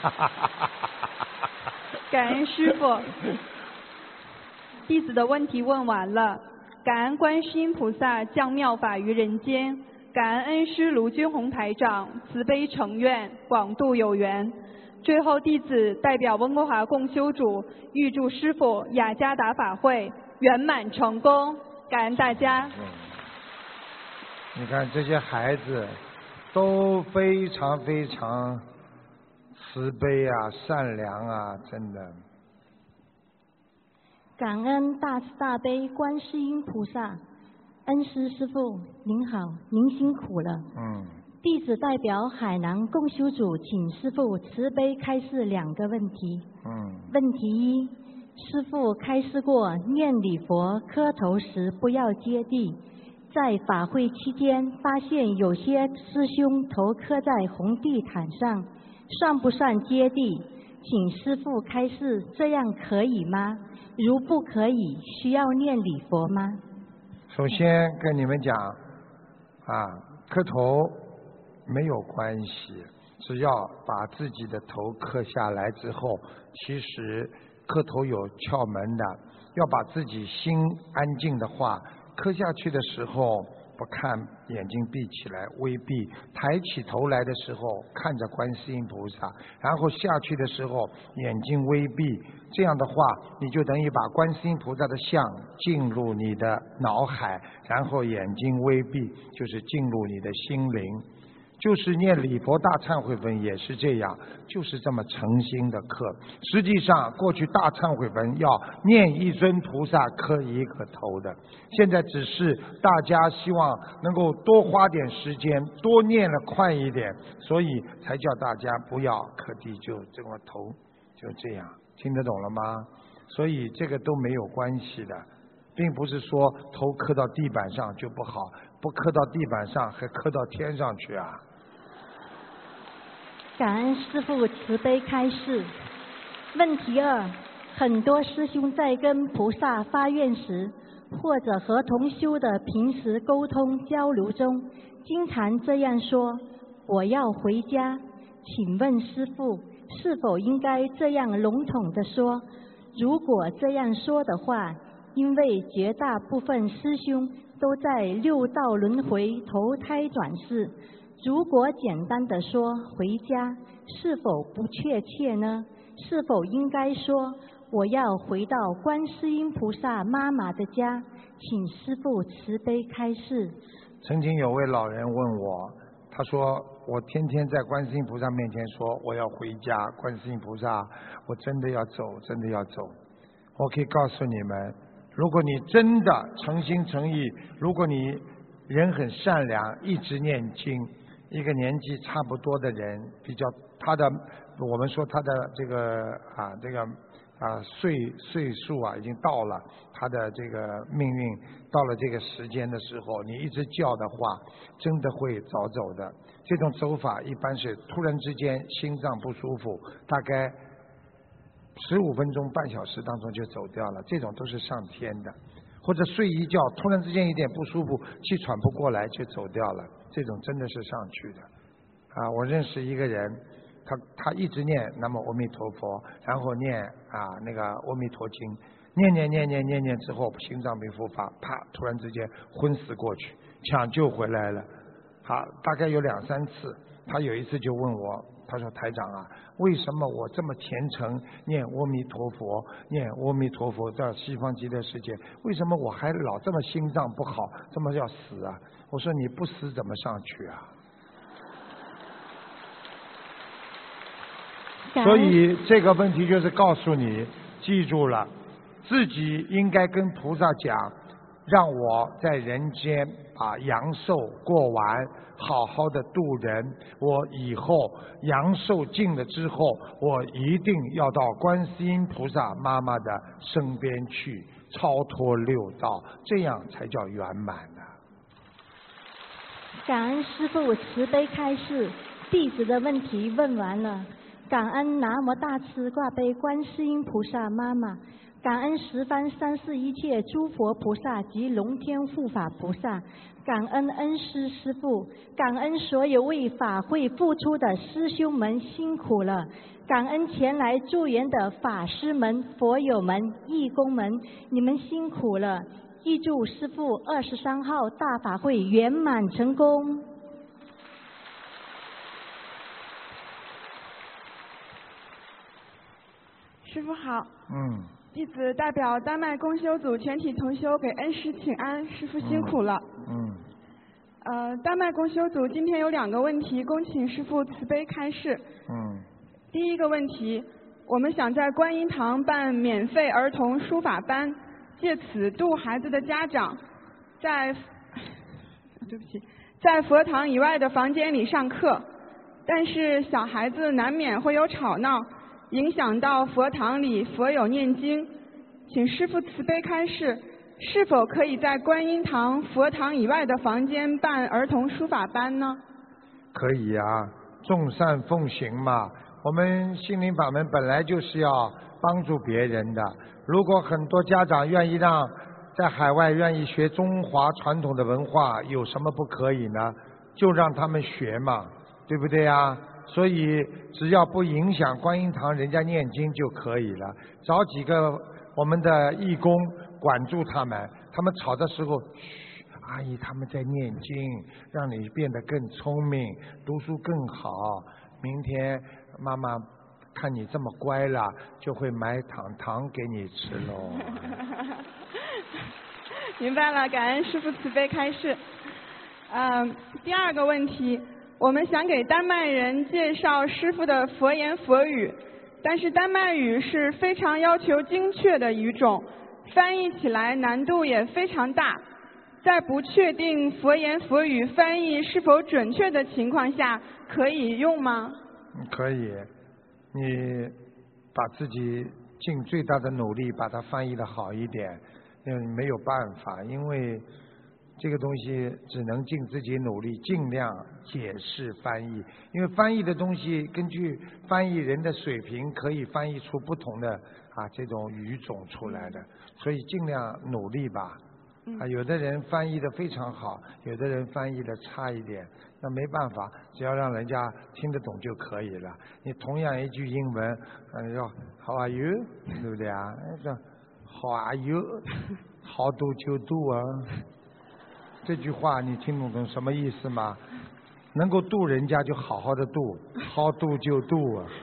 感恩师父，弟子的问题问完了。感恩观世音菩萨降妙法于人间，感恩恩师卢军宏台长慈悲成愿，广度有缘。最后，弟子代表温哥华共修组预祝师父雅加达法会圆满成功，感恩大家。 你看这些孩子都非常非常慈悲啊，善良啊，真的。 感恩大慈大悲观世音菩萨，恩师师父您好，您辛苦了。 嗯。 弟子代表海南共修组，请师父慈悲开示两个问题。 嗯。 问题一，师父开示过，念礼佛磕头时不要接地。在法会期间，发现有些师兄头磕在红地毯上，算不算接地？请师父开示，这样可以吗？如不可以，需要念礼佛吗？ 首先跟你们讲，啊，磕头没有关系，只要把自己的头磕下来之后，其实磕头有窍门的，要把自己心安静的话，磕下去的时候不看，眼睛闭起来微闭，抬起头来的时候看着观世音菩萨，然后下去的时候眼睛微闭，这样的话你就等于把观世音菩萨的像进入你的脑海，然后眼睛微闭就是进入你的心灵。就是念礼佛大忏悔文也是这样，就是这么诚心的磕。实际上过去大忏悔文要念一尊菩萨磕一个头的，现在只是大家希望能够多花点时间，多念了快一点，所以才叫大家不要磕地，就这么头就这样，听得懂了吗？所以这个都没有关系的，并不是说头磕到地板上就不好，不磕到地板上还磕到天上去啊。 感恩师父慈悲开示。问题二，很多师兄在跟菩萨发愿时，或者和同修的平时沟通交流中，经常这样说：我要回家。请问师父，是否应该这样笼统的说？如果这样说的话，因为绝大部分师兄都在六道轮回投胎转世，如果简单的说回家，是否不确切呢？是否应该说我要回到观世音菩萨妈妈的家？请师父慈悲开示。 曾经有位老人问我，他说我天天在观世音菩萨面前说我要回家，观世音菩萨我真的要走，真的要走。我可以告诉你们，如果你真的诚心诚意，如果你人很善良，一直念经，一个年纪差不多的人，比较他的，我们说他的这个啊这个啊岁岁数啊已经到了，他的这个命运到了这个时间的时候，你一直叫的话，真的会早走的。这种走法一般是突然之间心脏不舒服，大概十五分钟半小时当中就走掉了，这种都是上天的。或者睡一觉，突然之间有点不舒服，气喘不过来就走掉了，这种真的是上去的。啊，我认识一个人，他他一直念南无阿弥陀佛，然后念啊那个阿弥陀经，念念念念念念之后，心脏病复发，啪，突然之间昏死过去，抢救回来了。好，大概有两三次，他有一次就问我，他说台长啊，为什么我这么虔诚念阿弥陀佛，念阿弥陀佛到西方极乐世界，为什么我还老这么心脏不好，这么要死啊？我说你不死怎么上去啊？所以这个问题就是告诉你，记住了，自己应该跟菩萨讲，让我在人间把阳寿过完，好好的度人。我以后阳寿尽了之后，我一定要到观世音菩萨妈妈的身边去，超脱六道，这样才叫圆满的。 感恩师父慈悲开示，弟子的问题问完了。感恩南无大慈大悲观世音菩萨妈妈， 感恩十方三世一切诸佛菩萨及龙天护法菩萨，感恩恩师师父，感恩所有为法会付出的师兄们辛苦了，感恩前来助缘的法师们、佛友们、义工们，你们辛苦了。预祝师父二十三号大法会圆满成功。 师父好。 嗯。 弟子代表丹麦共修组全体同修给恩师请安，师父辛苦了。 嗯。 呃，丹麦共修组今天有两个问题，恭请师父慈悲开示。 嗯。 第一个问题，我们想在观音堂办免费儿童书法班，借此度孩子的家长，在对不起，在佛堂以外的房间里上课，但是小孩子难免会有吵闹，影响到佛堂里佛友念经，请师父慈悲开示，是否可以在观音堂佛堂以外的房间办儿童书法班呢？ 可以啊，众善奉行嘛。我们心灵法门本来就是要帮助别人的。如果很多家长愿意让在海外愿意学中华传统的文化，有什么不可以呢？就让他们学嘛，对不对呀？所以只要不影响观音堂人家念经就可以了。找几个我们的义工管住他们，他们吵的时候，嘘，阿姨他们在念经，让你变得更聪明，读书更好。明天妈妈看你这么乖了，就会买糖糖给你吃喽。 明白了，感恩师父慈悲开示。嗯、呃，第二个问题，我们想给丹麦人介绍师父的佛言佛语，但是丹麦语是非常要求精确的语种，翻译起来难度也非常大。在不确定佛言佛语翻译是否准确的情况下，可以用吗？ 可以，你把自己尽最大的努力把它翻译的好一点，嗯，没有办法，因为这个东西只能尽自己努力，尽量解释翻译。因为翻译的东西根据翻译人的水平，可以翻译出不同的啊这种语种出来的，所以尽量努力吧。啊，有的人翻译的非常好，有的人翻译的差一点，那没办法，只要让人家听得懂就可以了。你同样一句英文，嗯，说 How are you， 对不对啊？说 How are you，How do you do 啊？这句话你听懂懂什么意思吗？能够度人家就好好的度 ，How do you do 啊？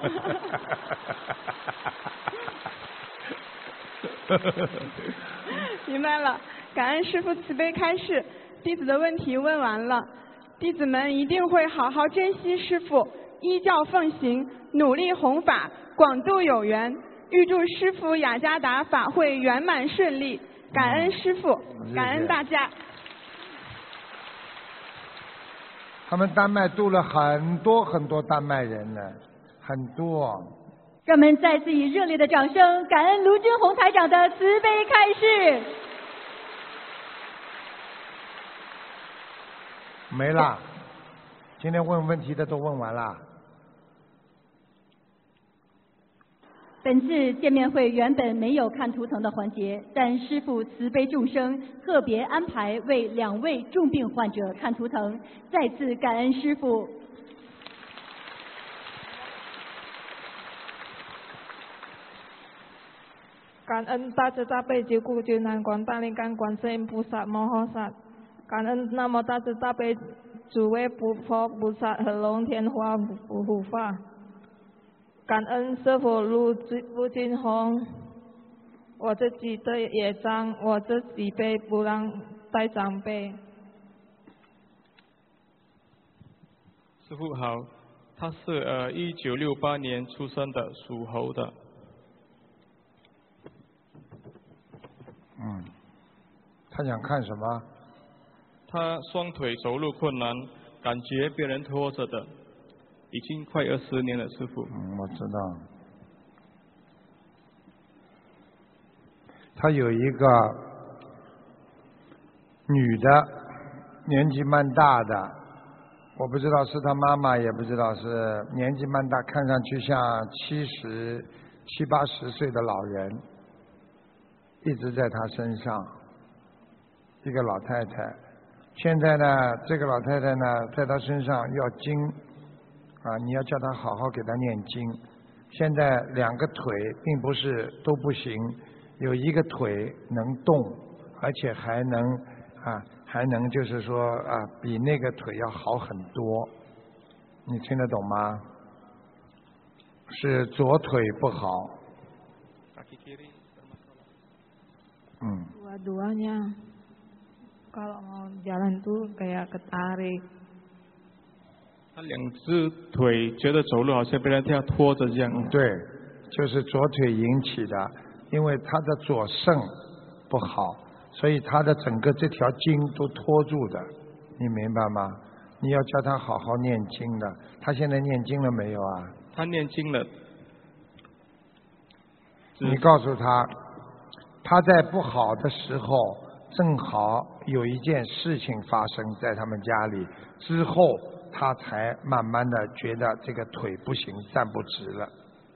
明白了，感恩师父慈悲开示，弟子的问题问完了，弟子们一定会好好珍惜师父，依教奉行，努力弘法，广度有缘，预祝师父雅加达法会圆满顺利，感恩师父，感恩大家。 他们丹麦度了很多很多丹麦人呢，很多。 让我们再次以热烈的掌声，感恩卢军红台长的慈悲开示。 没了，今天问问题的都问完了。 本次见面会原本没有看图腾的环节，但师父慈悲众生，特别安排为两位重病患者看图腾，再次感恩师父。 感恩大慈大悲救苦救难广大灵感观世音菩萨摩诃萨，感恩南无大慈大悲诸位佛菩萨和龙天护护法，感恩师父卢卢金红，我自己的业障我自己背，不让带长辈。 师父好，他是呃一九六八年出生的，属猴的。 嗯，他想看什么？ 他双腿走路困难，感觉别人拖着的，已经快二十年了，师父。 嗯，我知道。他有一个女的，年纪蛮大的，我不知道是他妈妈，也不知道是年纪蛮大，看上去像七十七八十岁的老人。 一直在他身上，一个老太太。现在呢，这个老太太呢，在他身上要经啊，你要叫他好好给他念经。现在两个腿并不是都不行，有一个腿能动，而且还能啊，还能就是说啊，比那个腿要好很多。你听得懂吗？是左腿不好。嗯。 Dua-duanya, kalau mau jalan tuh kayak ketarik. 他两只腿觉得走路好像被人这样拖着这样。 对，就是左腿引起的，因为他的左肾不好，所以他的整个这条筋都拖住的，你明白吗？你要叫他好好念经的。他现在念经了没有啊？ 他念经了。 你告诉他，他在不好的时候，正好有一件事情发生在他们家里，之后他才慢慢的觉得这个腿不行，站不直了。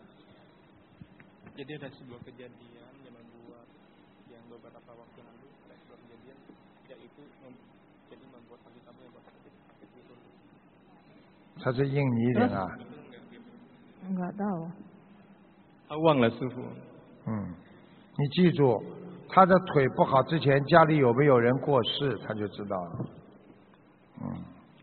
他是印尼人啊。 Enggak tahu。 他忘了师傅。 嗯，你记住，他的腿不好之前，家里有没有人过世，他就知道了。嗯。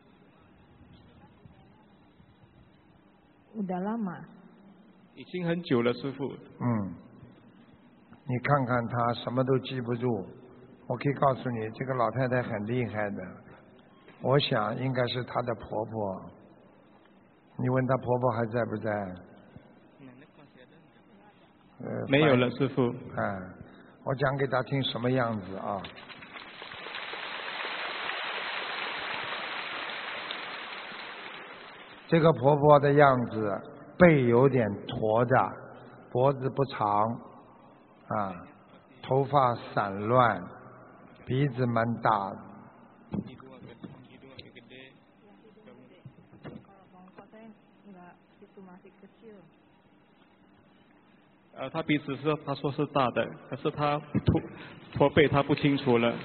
Udah lama。 已经很久了，师傅。 嗯。你看看他什么都记不住，我可以告诉你，这个老太太很厉害的。我想应该是她的婆婆。你问她婆婆还在不在？呃， 没有了，师傅。 哎，我讲给她听什么样子啊？这个婆婆的样子，背有点驼着，脖子不长，啊，头发散乱，鼻子蛮大的。 呃，他鼻子是他说是大的，可是他驼驼背他不清楚了。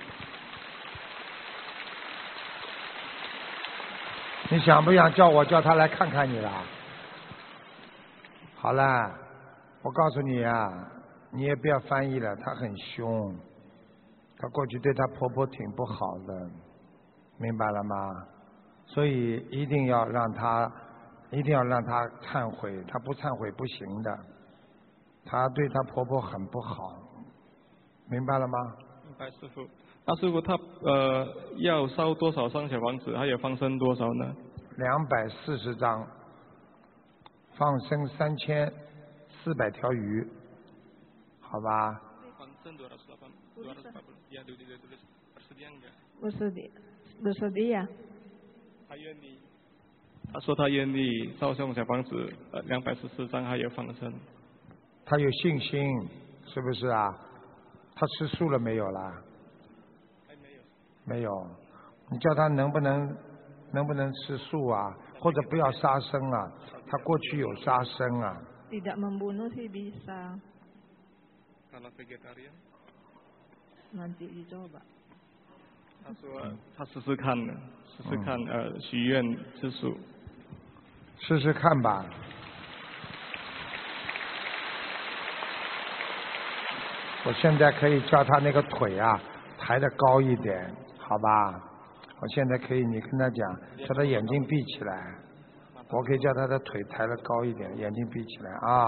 你想不想叫我叫他来看看你啦？好啦，我告诉你啊，你也不要翻译了，他很凶，他过去对他婆婆挺不好的，明白了吗？所以一定要让他，一定要让他忏悔，他不忏悔不行的。他对他婆婆很不好，明白了吗？ 明白，师傅。那师傅他呃要烧多少张小房子，还有放生多少呢？ 两百四十张，放生三千四百条鱼，好吧？ Bersedia, bersedia。 他愿意。他说他愿意烧送小房子呃两百四十张，还有放生。 他有信心，是不是啊？他吃素了没有啦？ 还没有。 没有，你叫他能不能能不能吃素啊？或者不要杀生啊？他过去有杀生啊。 Tidak membunuh sih bisa. Kalau vegetarian? Nanti dicoba. 他说他试试看呢，试试看、嗯、呃许愿吃素。 试试看吧。我现在可以叫他那个腿啊抬得高一点，好吧？我现在可以，你跟他讲，叫他眼睛闭起来。我可以叫他的腿抬得高一点，眼睛闭起来啊。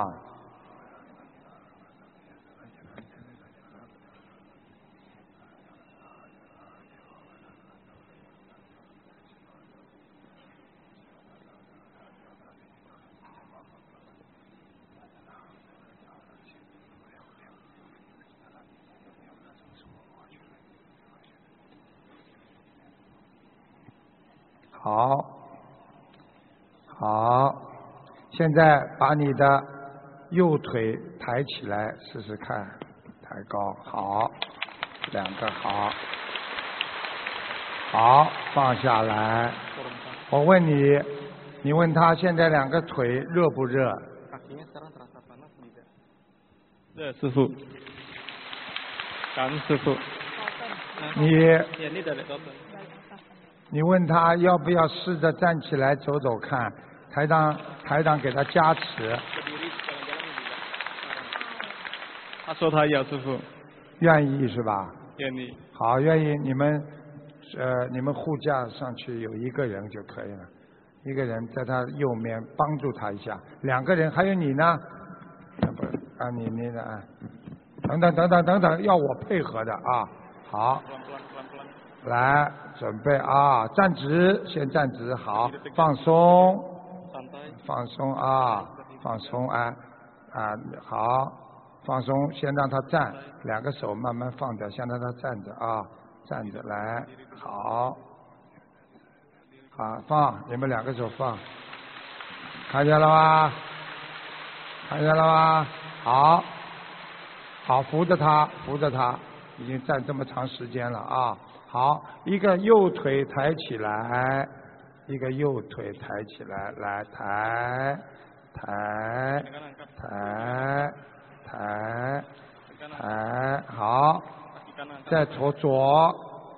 好，好，现在把你的右腿抬起来试试看，抬高，好，两个好，好，放下来。我问你，你问他现在两个腿热不热？ 热，师傅。 感恩师父。 你你问他要不要试着站起来走走看，台长台长给他加持。 他说他要师父。 愿意是吧？ 愿意。 好，愿意。你们呃，你们护驾上去有一个人就可以了，一个人在他右面帮助他一下，两个人还有你呢？啊，你你呢？啊，等等等等等等，要我配合的啊。好，来准备啊，站直，先站直，好，放松，放松啊，放松哎啊，好，放松，先让他站，两个手慢慢放掉，先让他站着啊，站着来，好，好放，你们两个手放，看见了吗？看见了吗？好，好，扶着他，扶着他。已经站这么长时间了啊！好，一个右腿抬起来，一个右腿抬起来，来抬，抬，抬，抬，抬，好，再左左，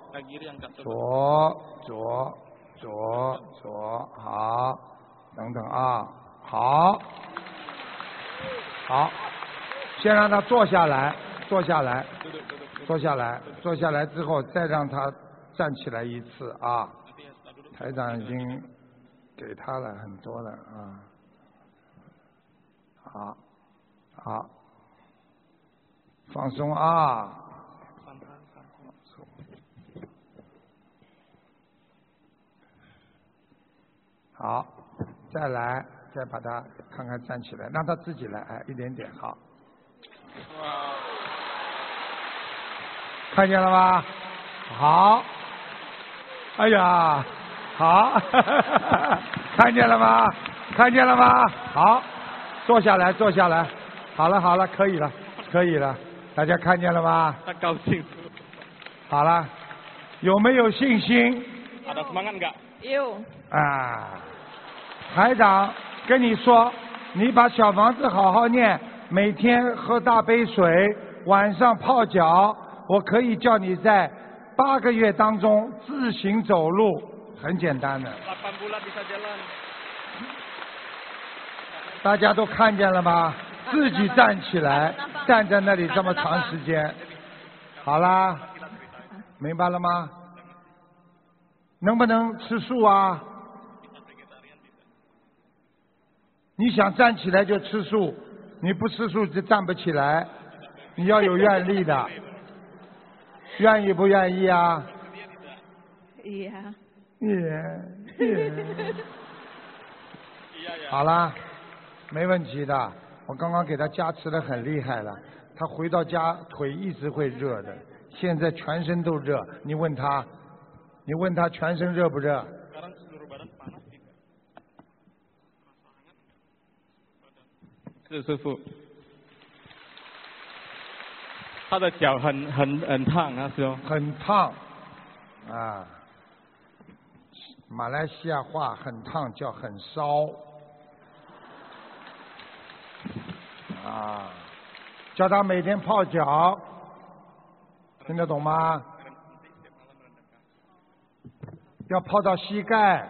左左左左，好，等等啊，好，好，先让他坐下来，坐下来。坐下来，坐下来之后再让他站起来一次啊！台长已经给他了很多了啊！好，好，放松啊！好，再来，再把他看看站起来，让他自己来，哎，一点点好。看见了吗？好，哎呀，好，看见了吗？看见了吗？好，坐下来，坐下来。好了，好了，可以了，可以了。大家看见了吗？ 他高兴。 好了，有没有信心？ Ada semangat enggak？ 有。 啊，台长跟你说，你把小房子好好念，每天喝大杯水，晚上泡脚。我可以叫你在八个月当中自行走路，很简单的。大家都看见了吗？自己站起来，站在那里这么长时间。好啦，明白了吗？能不能吃素啊？你想站起来就吃素，你不吃素就站不起来，你要有愿力的。愿意不愿意啊？ 也。 也也。好了，没问题的。我刚刚给他加持的很厉害了，他回到家腿一直会热的，现在全身都热。你问他，你问他全身热不热？ 是师傅。他的脚很很很烫，那时候。 很烫，啊，马来西亚话很烫叫很烧，啊，叫他每天泡脚，听得懂吗？要泡到膝盖，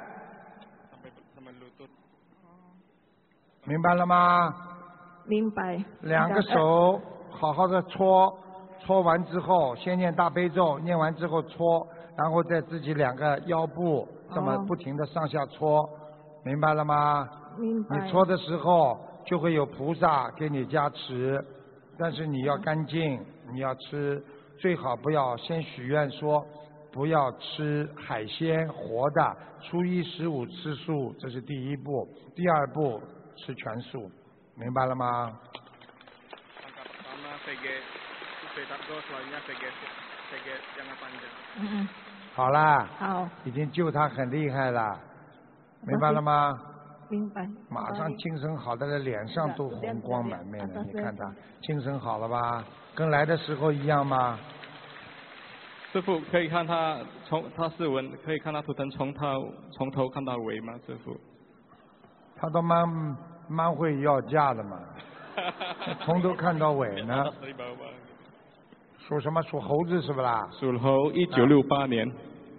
明白了吗？ 明白。 两个手好好的搓。搓完之后，先念大悲咒，念完之后搓，然后再自己两个腰部这么不停的上下搓，明白了吗？ 明白。 你搓的时候就会有菩萨给你加持，但是你要干净，你要吃，最好不要先许愿说不要吃海鲜活的，初一十五吃素，这是第一步，第二步吃全素，明白了吗？ 嗯， 好啦， 好， 已经救他很厉害了，明白了吗？ 明白。 马上精神好的，脸上都红光满面的，你看他精神好了吧？跟来的时候一样吗？ 师傅可以看他从他是文，可以看他图腾从头从头看到尾吗？师傅？ 他都蛮蛮会要价的嘛，从头看到尾呢。 属什么？属猴子是不啦？ 属猴，一九六八年。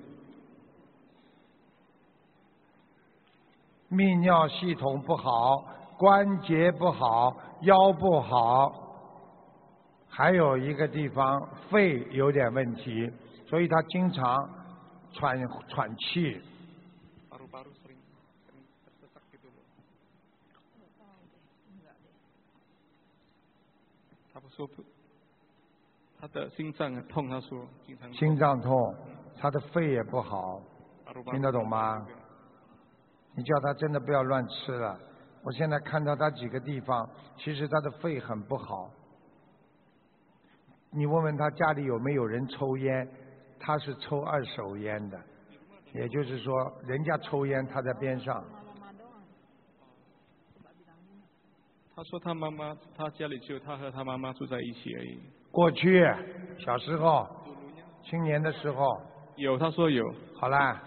泌尿系统不好，关节不好，腰不好，还有一个地方肺有点问题，所以他经常喘喘气。 他不说不，他的心脏很痛，他说经常。 心脏痛，他的肺也不好，听得懂吗？你叫他真的不要乱吃了。我现在看到他几个地方，其实他的肺很不好。你问问他家里有没有人抽烟，他是抽二手烟的，也就是说，人家抽烟他在边上。 他说他妈妈，他家里只有他和他妈妈住在一起而已。 过去小时候，青年的时候有，他说有。 好啦。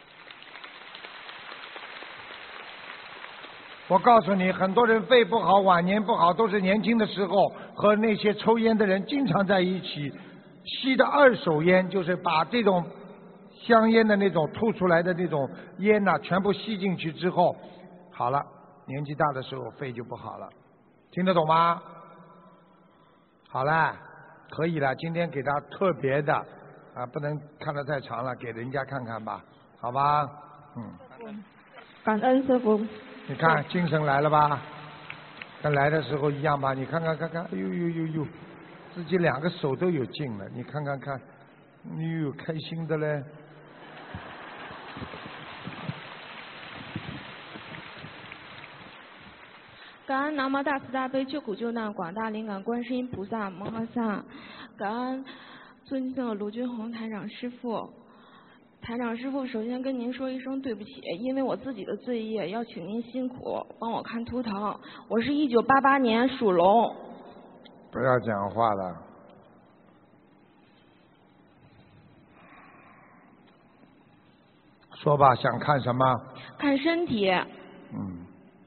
我告诉你，很多人肺不好、晚年不好，都是年轻的时候和那些抽烟的人经常在一起，吸的二手烟，就是把这种香烟的那种吐出来的那种烟呐、啊，全部吸进去之后，好了，年纪大的时候肺就不好了，听得懂吗？好了，可以了，今天给他特别的啊，不能看得太长了，给人家看看吧，好吧？嗯。 感恩师父。 你看精神来了吧？跟来的时候一样吧？你看看看看，哎呦呦呦呦，自己两个手都有劲了，你看看看，哎呦开心的嘞。 感恩南无大慈大悲救苦救难广大灵感观世音菩萨摩诃萨，感恩尊敬的卢军红台长师父。台长师父，首先跟您说一声对不起，因为我自己的罪业，要请您辛苦帮我看图腾。我是一九八八年属龙。 不要讲话了。说吧，想看什么？ 看身体。 嗯。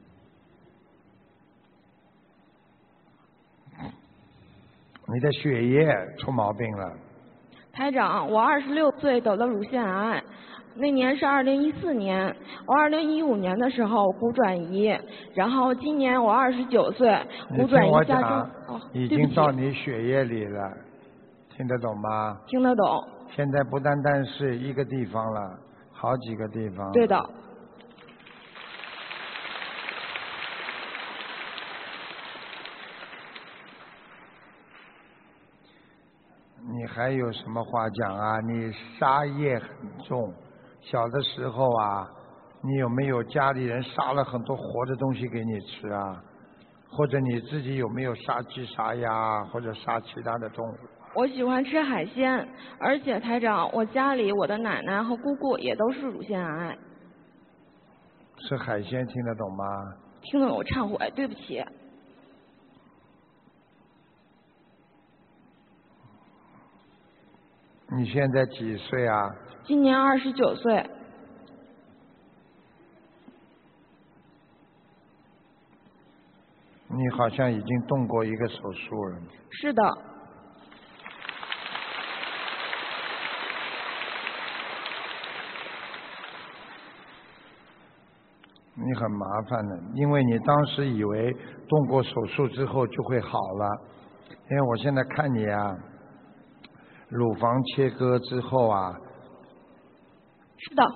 你的血液出毛病了。 台长，我二十六岁得了乳腺癌，那年是二零一四年，我二零一五年的时候骨转移，然后今年我二十九岁，骨转移加重。 哦，已经到你血液里了，听得懂吗？ 听得懂。 现在不单单是一个地方了，好几个地方。 对的。 你还有什么话讲啊？你杀业很重，小的时候啊，你有没有家里人杀了很多活的东西给你吃啊？或者你自己有没有杀鸡杀鸭或者杀其他的动物？ 我喜欢吃海鲜，而且台长，我家里我的奶奶和姑姑也都是乳腺癌。 吃海鲜听得懂吗？ 听得懂，我忏悔，对不起。 你现在几岁啊？ 今年二十九岁。 你好像已经动过一个手术了。 是的。 你很麻烦的，因为你当时以为动过手术之后就会好了，因为我现在看你啊。乳房切割之后啊， 是的。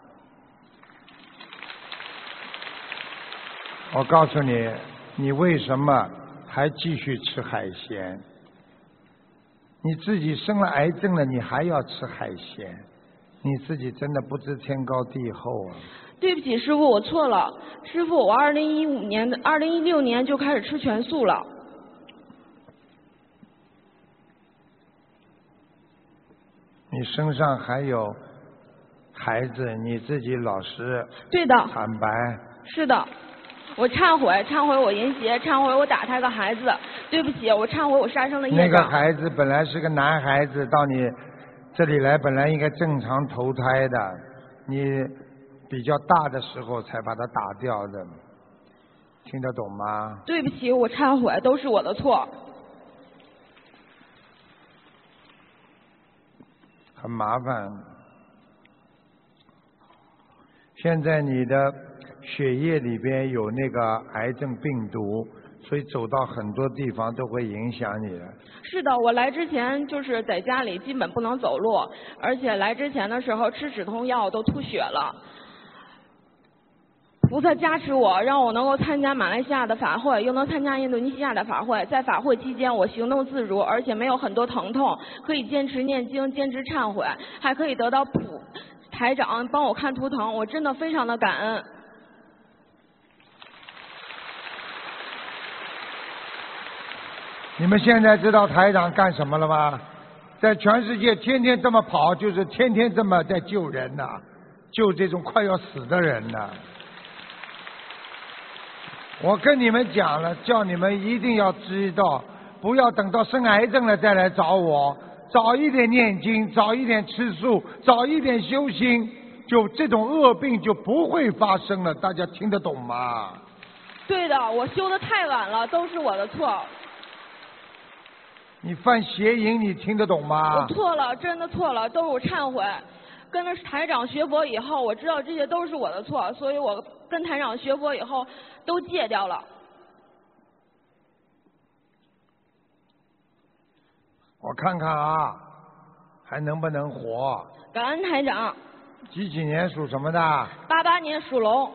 我告诉你，你为什么还继续吃海鲜？你自己生了癌症了，你还要吃海鲜？你自己真的不知天高地厚啊！ 对不起，师傅，我错了。师傅，我二零一五年的二零一六年就开始吃全素了。 你身上还有孩子，你自己老实对的坦白。 是的，我忏悔，忏悔我淫邪，忏悔我打胎个孩子，对不起，我忏悔我杀生了业障。 那个孩子本来是个男孩子，到你这里来本来应该正常投胎的，你比较大的时候才把他打掉的，听得懂吗？ 对不起，我忏悔，都是我的错。 很麻烦。现在你的血液里边有那个癌症病毒，所以走到很多地方都会影响你的。 是的，我来之前就是在家里基本不能走路，而且来之前的时候吃止痛药都吐血了。菩萨加持我，让我能够参加马来西亚的法会，又能参加印度尼西亚的法会。在法会期间，我行动自如，而且没有很多疼痛，可以坚持念经，坚持忏悔，还可以得到普台长帮我看图腾，我真的非常的感恩。 你们现在知道台长干什么了吗？在全世界天天这么跑，就是天天这么在救人呐、啊，救这种快要死的人呐、啊。我跟你们讲了，叫你们一定要知道，不要等到生癌症了再来找我，早一点念经，早一点吃素，早一点修心，就这种恶病就不会发生了。大家听得懂吗？ 对的，我修得太晚了，都是我的错。 你犯邪淫，你听得懂吗？ 我错了，真的错了，都是我忏悔。跟着台长学佛以后，我知道这些都是我的错，所以我跟台长学佛以后都戒掉了。 我看看啊，还能不能活？ 感恩台长。 几几年属什么的？ 八八年属龙。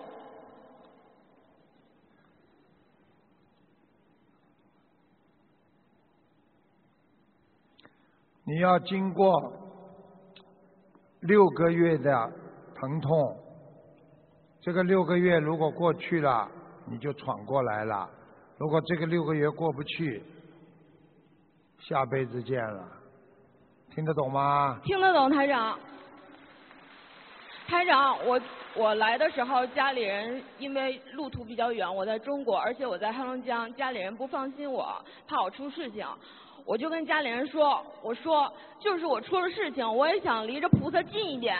你要经过六个月的疼痛，这个六个月如果过去了，你就闯过来了；如果这个六个月过不去，下辈子见了。听得懂吗？ 听得懂，台长。台长，我我来的时候，家里人因为路途比较远，我在中国，而且我在黑龙江，家里人不放心我，怕我出事情。我就跟家里人说，我说就是我出了事情，我也想离着菩萨近一点。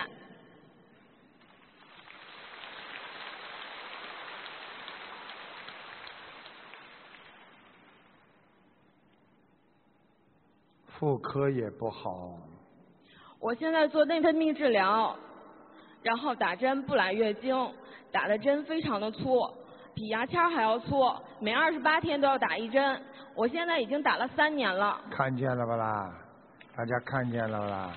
妇科也不好。 我现在做内分泌治疗，然后打针不来月经，打的针非常的粗，比牙签还要粗，每二十八天都要打一针。我现在已经打了三年了。 看见了吧啦？大家看见了吧啦？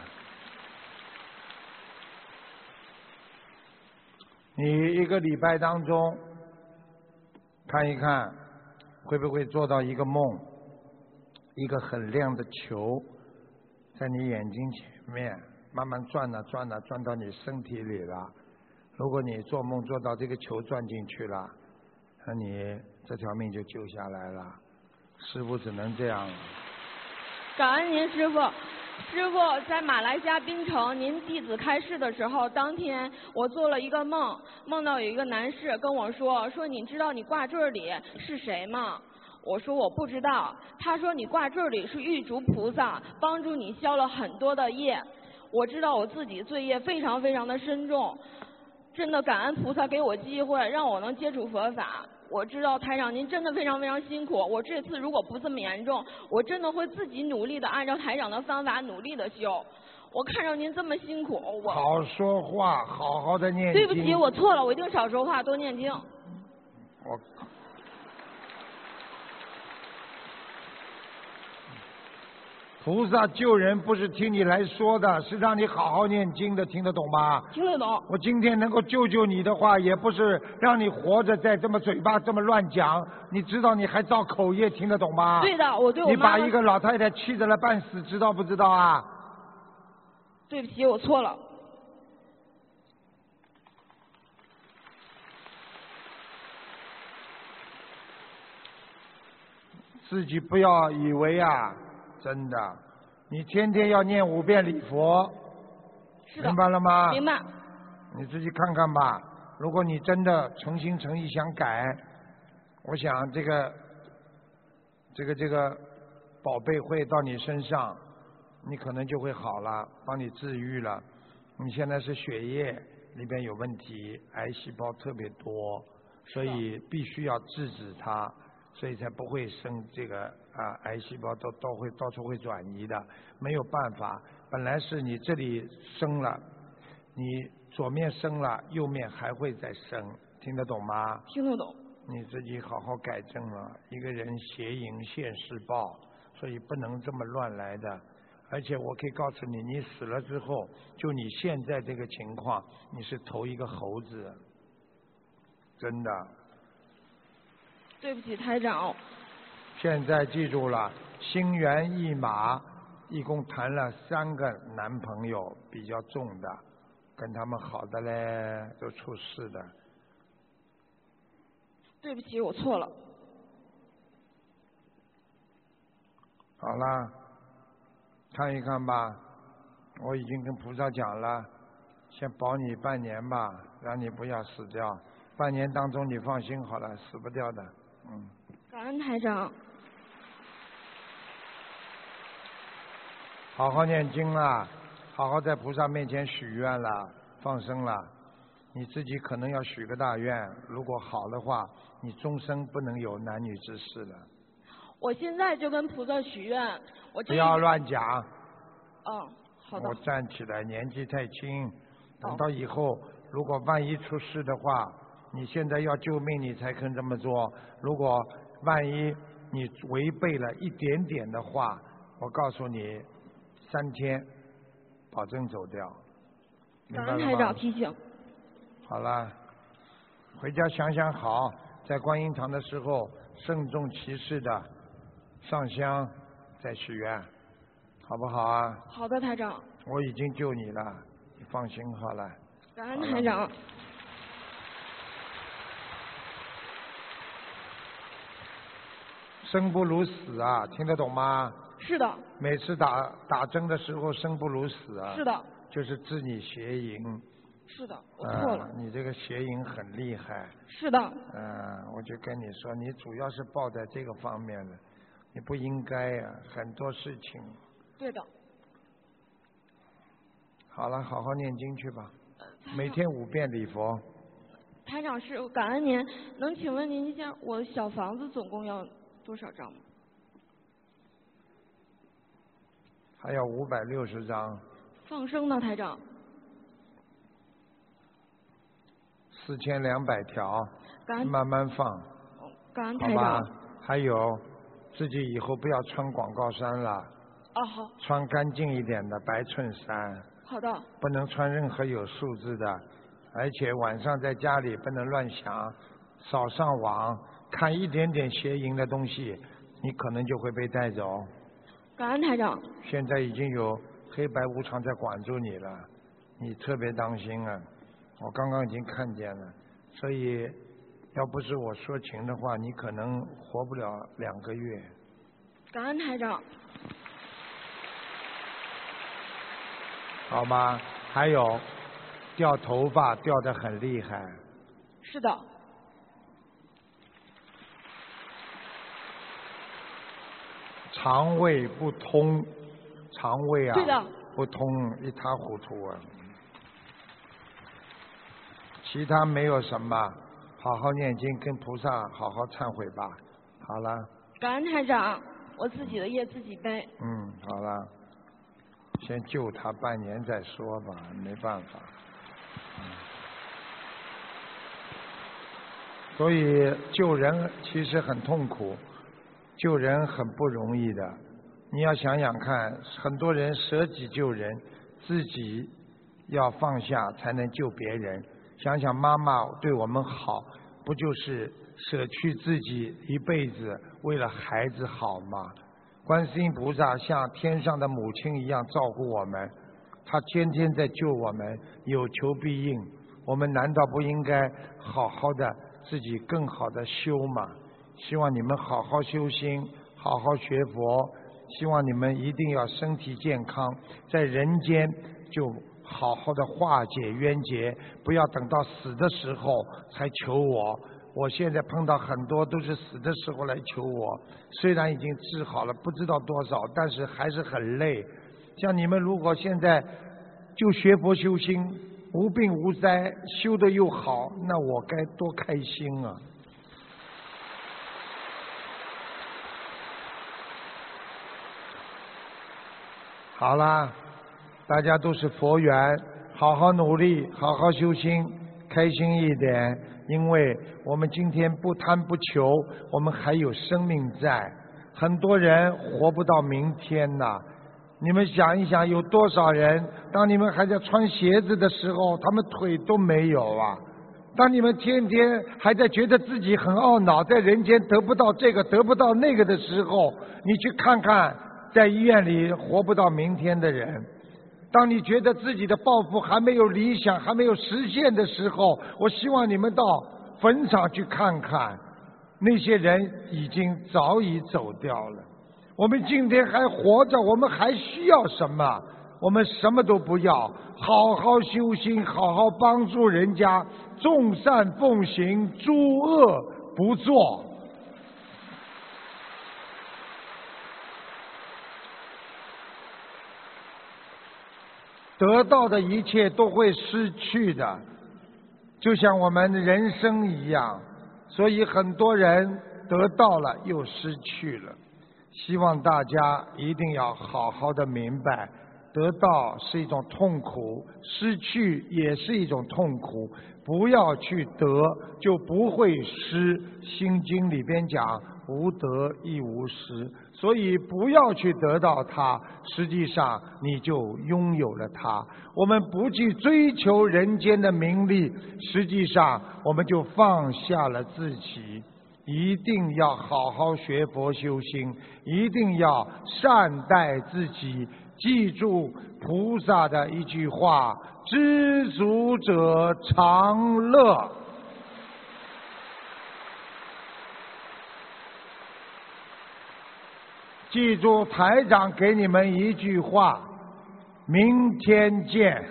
你一个礼拜当中看一看，会不会做到一个梦，一个很亮的球在你眼睛前面慢慢转啊转啊转到你身体里了。如果你做梦做到这个球转进去了，那你这条命就救下来了。师父只能这样了。 感恩您师父。师父在马来西亚槟城您弟子开示的时候，当天我做了一个梦，梦到有一个男士跟我说，说你知道你挂坠里是谁吗？我说我不知道。他说你挂坠里是玉竹菩萨，帮助你消了很多的业。我知道我自己罪业非常非常的深重，真的感恩菩萨给我机会，让我能接触佛法。我知道台长您真的非常非常辛苦，我这次如果不这么严重，我真的会自己努力的按照台长的方法努力的修。我看着您这么辛苦，我好说话，好好的念经。 对不起，我错了，我一定少说话，多念经。 我菩萨救人不是听你来说的，是让你好好念经的，听得懂吗？ 听得懂。 我今天能够救救你的话，也不是让你活着再这么嘴巴这么乱讲，你知道你还造口业，听得懂吗？ 对的，我对我你妈妈。 把一个老太太气得了半死，知道不知道啊？ 对不起，我错了。 自己不要以为啊。真的，你天天要念五遍礼佛，明白了吗？ 明白。 你自己看看吧，如果你真的诚心诚意想改，我想这个这个这个宝贝会到你身上，你可能就会好了，帮你治愈了。你现在是血液里边有问题，癌细胞特别多，所以必须要制止它，所以才不会生这个啊，癌细胞都都会到处会转移的，没有办法。本来是你这里生了，你左面生了，右面还会再生，听得懂吗？ 听得懂。 你自己好好改正了。一个人邪淫现世报，所以不能这么乱来的。而且我可以告诉你，你死了之后，就你现在这个情况，你是头一个猴子，真的。 对不起，台长。 现在记住了，心猿意马，一共谈了三个男朋友，比较重的，跟他们好的嘞，都出事的。 对不起，我错了。 好了，看一看吧，我已经跟菩萨讲了，先保你半年吧，让你不要死掉。半年当中你放心好了，死不掉的。嗯。 感恩台长。 好好念经啦，好好在菩萨面前许愿了，放生了。你自己可能要许个大愿，如果好的话，你终生不能有男女之事了。 我现在就跟菩萨许愿，我不要乱讲。 嗯，好的。 我站起来，年纪太轻，等到以后如果万一出事的话，你现在要救命，你才肯这么做。如果万一你违背了一点点的话，我告诉你，三天保证走掉。 感恩台长提醒。 好了，回家想想好，在观音堂的时候慎重其事的上香再许愿，好不好啊？ 好的，台长。 我已经救你了，你放心好了。 感恩台长。 生不如死啊，听得懂吗？ 是的。 每次打打针的时候生不如死啊。 是的。 就是治你邪淫。 是的，我错了。 呃、你这个邪淫很厉害。 是的。 嗯、呃，我就跟你说，你主要是抱在这个方面的，你不应该呀、啊，很多事情。 对的。 好了，好好念经去吧，每天五遍礼佛。 台长是感恩您，能请问您一下，我小房子总共要多少张吗？ 还有五百六十张。 放生呢，台长？ 四千两百条，慢慢放。 感恩台长。 还有，自己以后不要穿广告衫了。 哦，好。 穿干净一点的白衬衫。 好的。 不能穿任何有数字的，而且晚上在家里不能乱想，少上网，看一点点邪淫的东西，你可能就会被带走。 感恩台长。 现在已经有黑白无常在管住你了，你特别当心啊！我刚刚已经看见了，所以要不是我说情的话，你可能活不了两个月。 感恩台长。 好吗？还有，掉头发掉得很厉害。 是的。 肠胃不通，肠胃啊， 对的， 不通，一塌糊涂啊。其他没有什么，好好念经，跟菩萨好好忏悔吧。好了。 感恩台长，我自己的业自己背。 嗯，好了，先救他半年再说吧，没办法。嗯、所以救人其实很痛苦。救人很不容易的，你要想想看，很多人舍己救人，自己要放下才能救别人。想想妈妈对我们好，不就是舍去自己一辈子为了孩子好吗？观世音菩萨像天上的母亲一样照顾我们，他天天在救我们，有求必应。我们难道不应该好好的自己更好的修吗？希望你们好好修心，好好学佛，希望你们一定要身体健康，在人间就好好的化解冤结，不要等到死的时候才求我。我现在碰到很多都是死的时候来求我，虽然已经治好了不知道多少，但是还是很累。像你们如果现在就学佛修心，无病无灾，修得又好，那我该多开心啊！ 好啦，大家都是佛缘，好好努力，好好修心，开心一点，因为我们今天不贪不求，我们还有生命在。很多人活不到明天呐，你们想一想，有多少人当你们还在穿鞋子的时候，他们腿都没有啊。当你们天天还在觉得自己很懊恼，在人间得不到这个得不到那个的时候，你去看看在医院里活不到明天的人。当你觉得自己的抱负还没有理想还没有实现的时候，我希望你们到坟场去看看，那些人已经早已走掉了。我们今天还活着，我们还需要什么？我们什么都不要，好好修心，好好帮助人家，众善奉行，诸恶不作。得到的一切都会失去的，就像我们人生一样，所以很多人得到了又失去了。希望大家一定要好好的明白，得到是一种痛苦，失去也是一种痛苦，不要去得，就不会失。心经里边讲无得亦无失，所以不要去得到它，实际上你就拥有了它。我们不去追求人间的名利，实际上我们就放下了自己。一定要好好学佛修心，一定要善待自己，记住菩萨的一句话：知足者常乐。记住台长给你们一句话：明天见。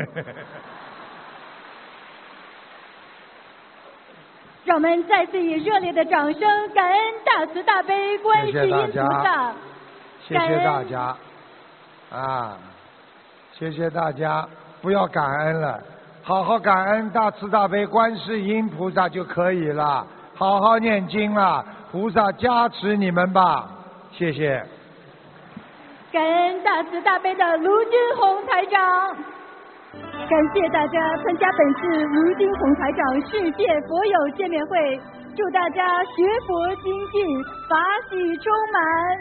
让我们再次以热烈的掌声，感恩大慈大悲观世音菩萨。 谢谢大家，啊，谢谢大家，不要感恩了，好好感恩大慈大悲观世音菩萨就可以了，好好念经了，菩萨加持你们吧，谢谢。 感恩大慈大悲的卢军宏台长。感谢大家参加本次卢军宏台长世界佛友见面会，祝大家学佛精进，法喜充满。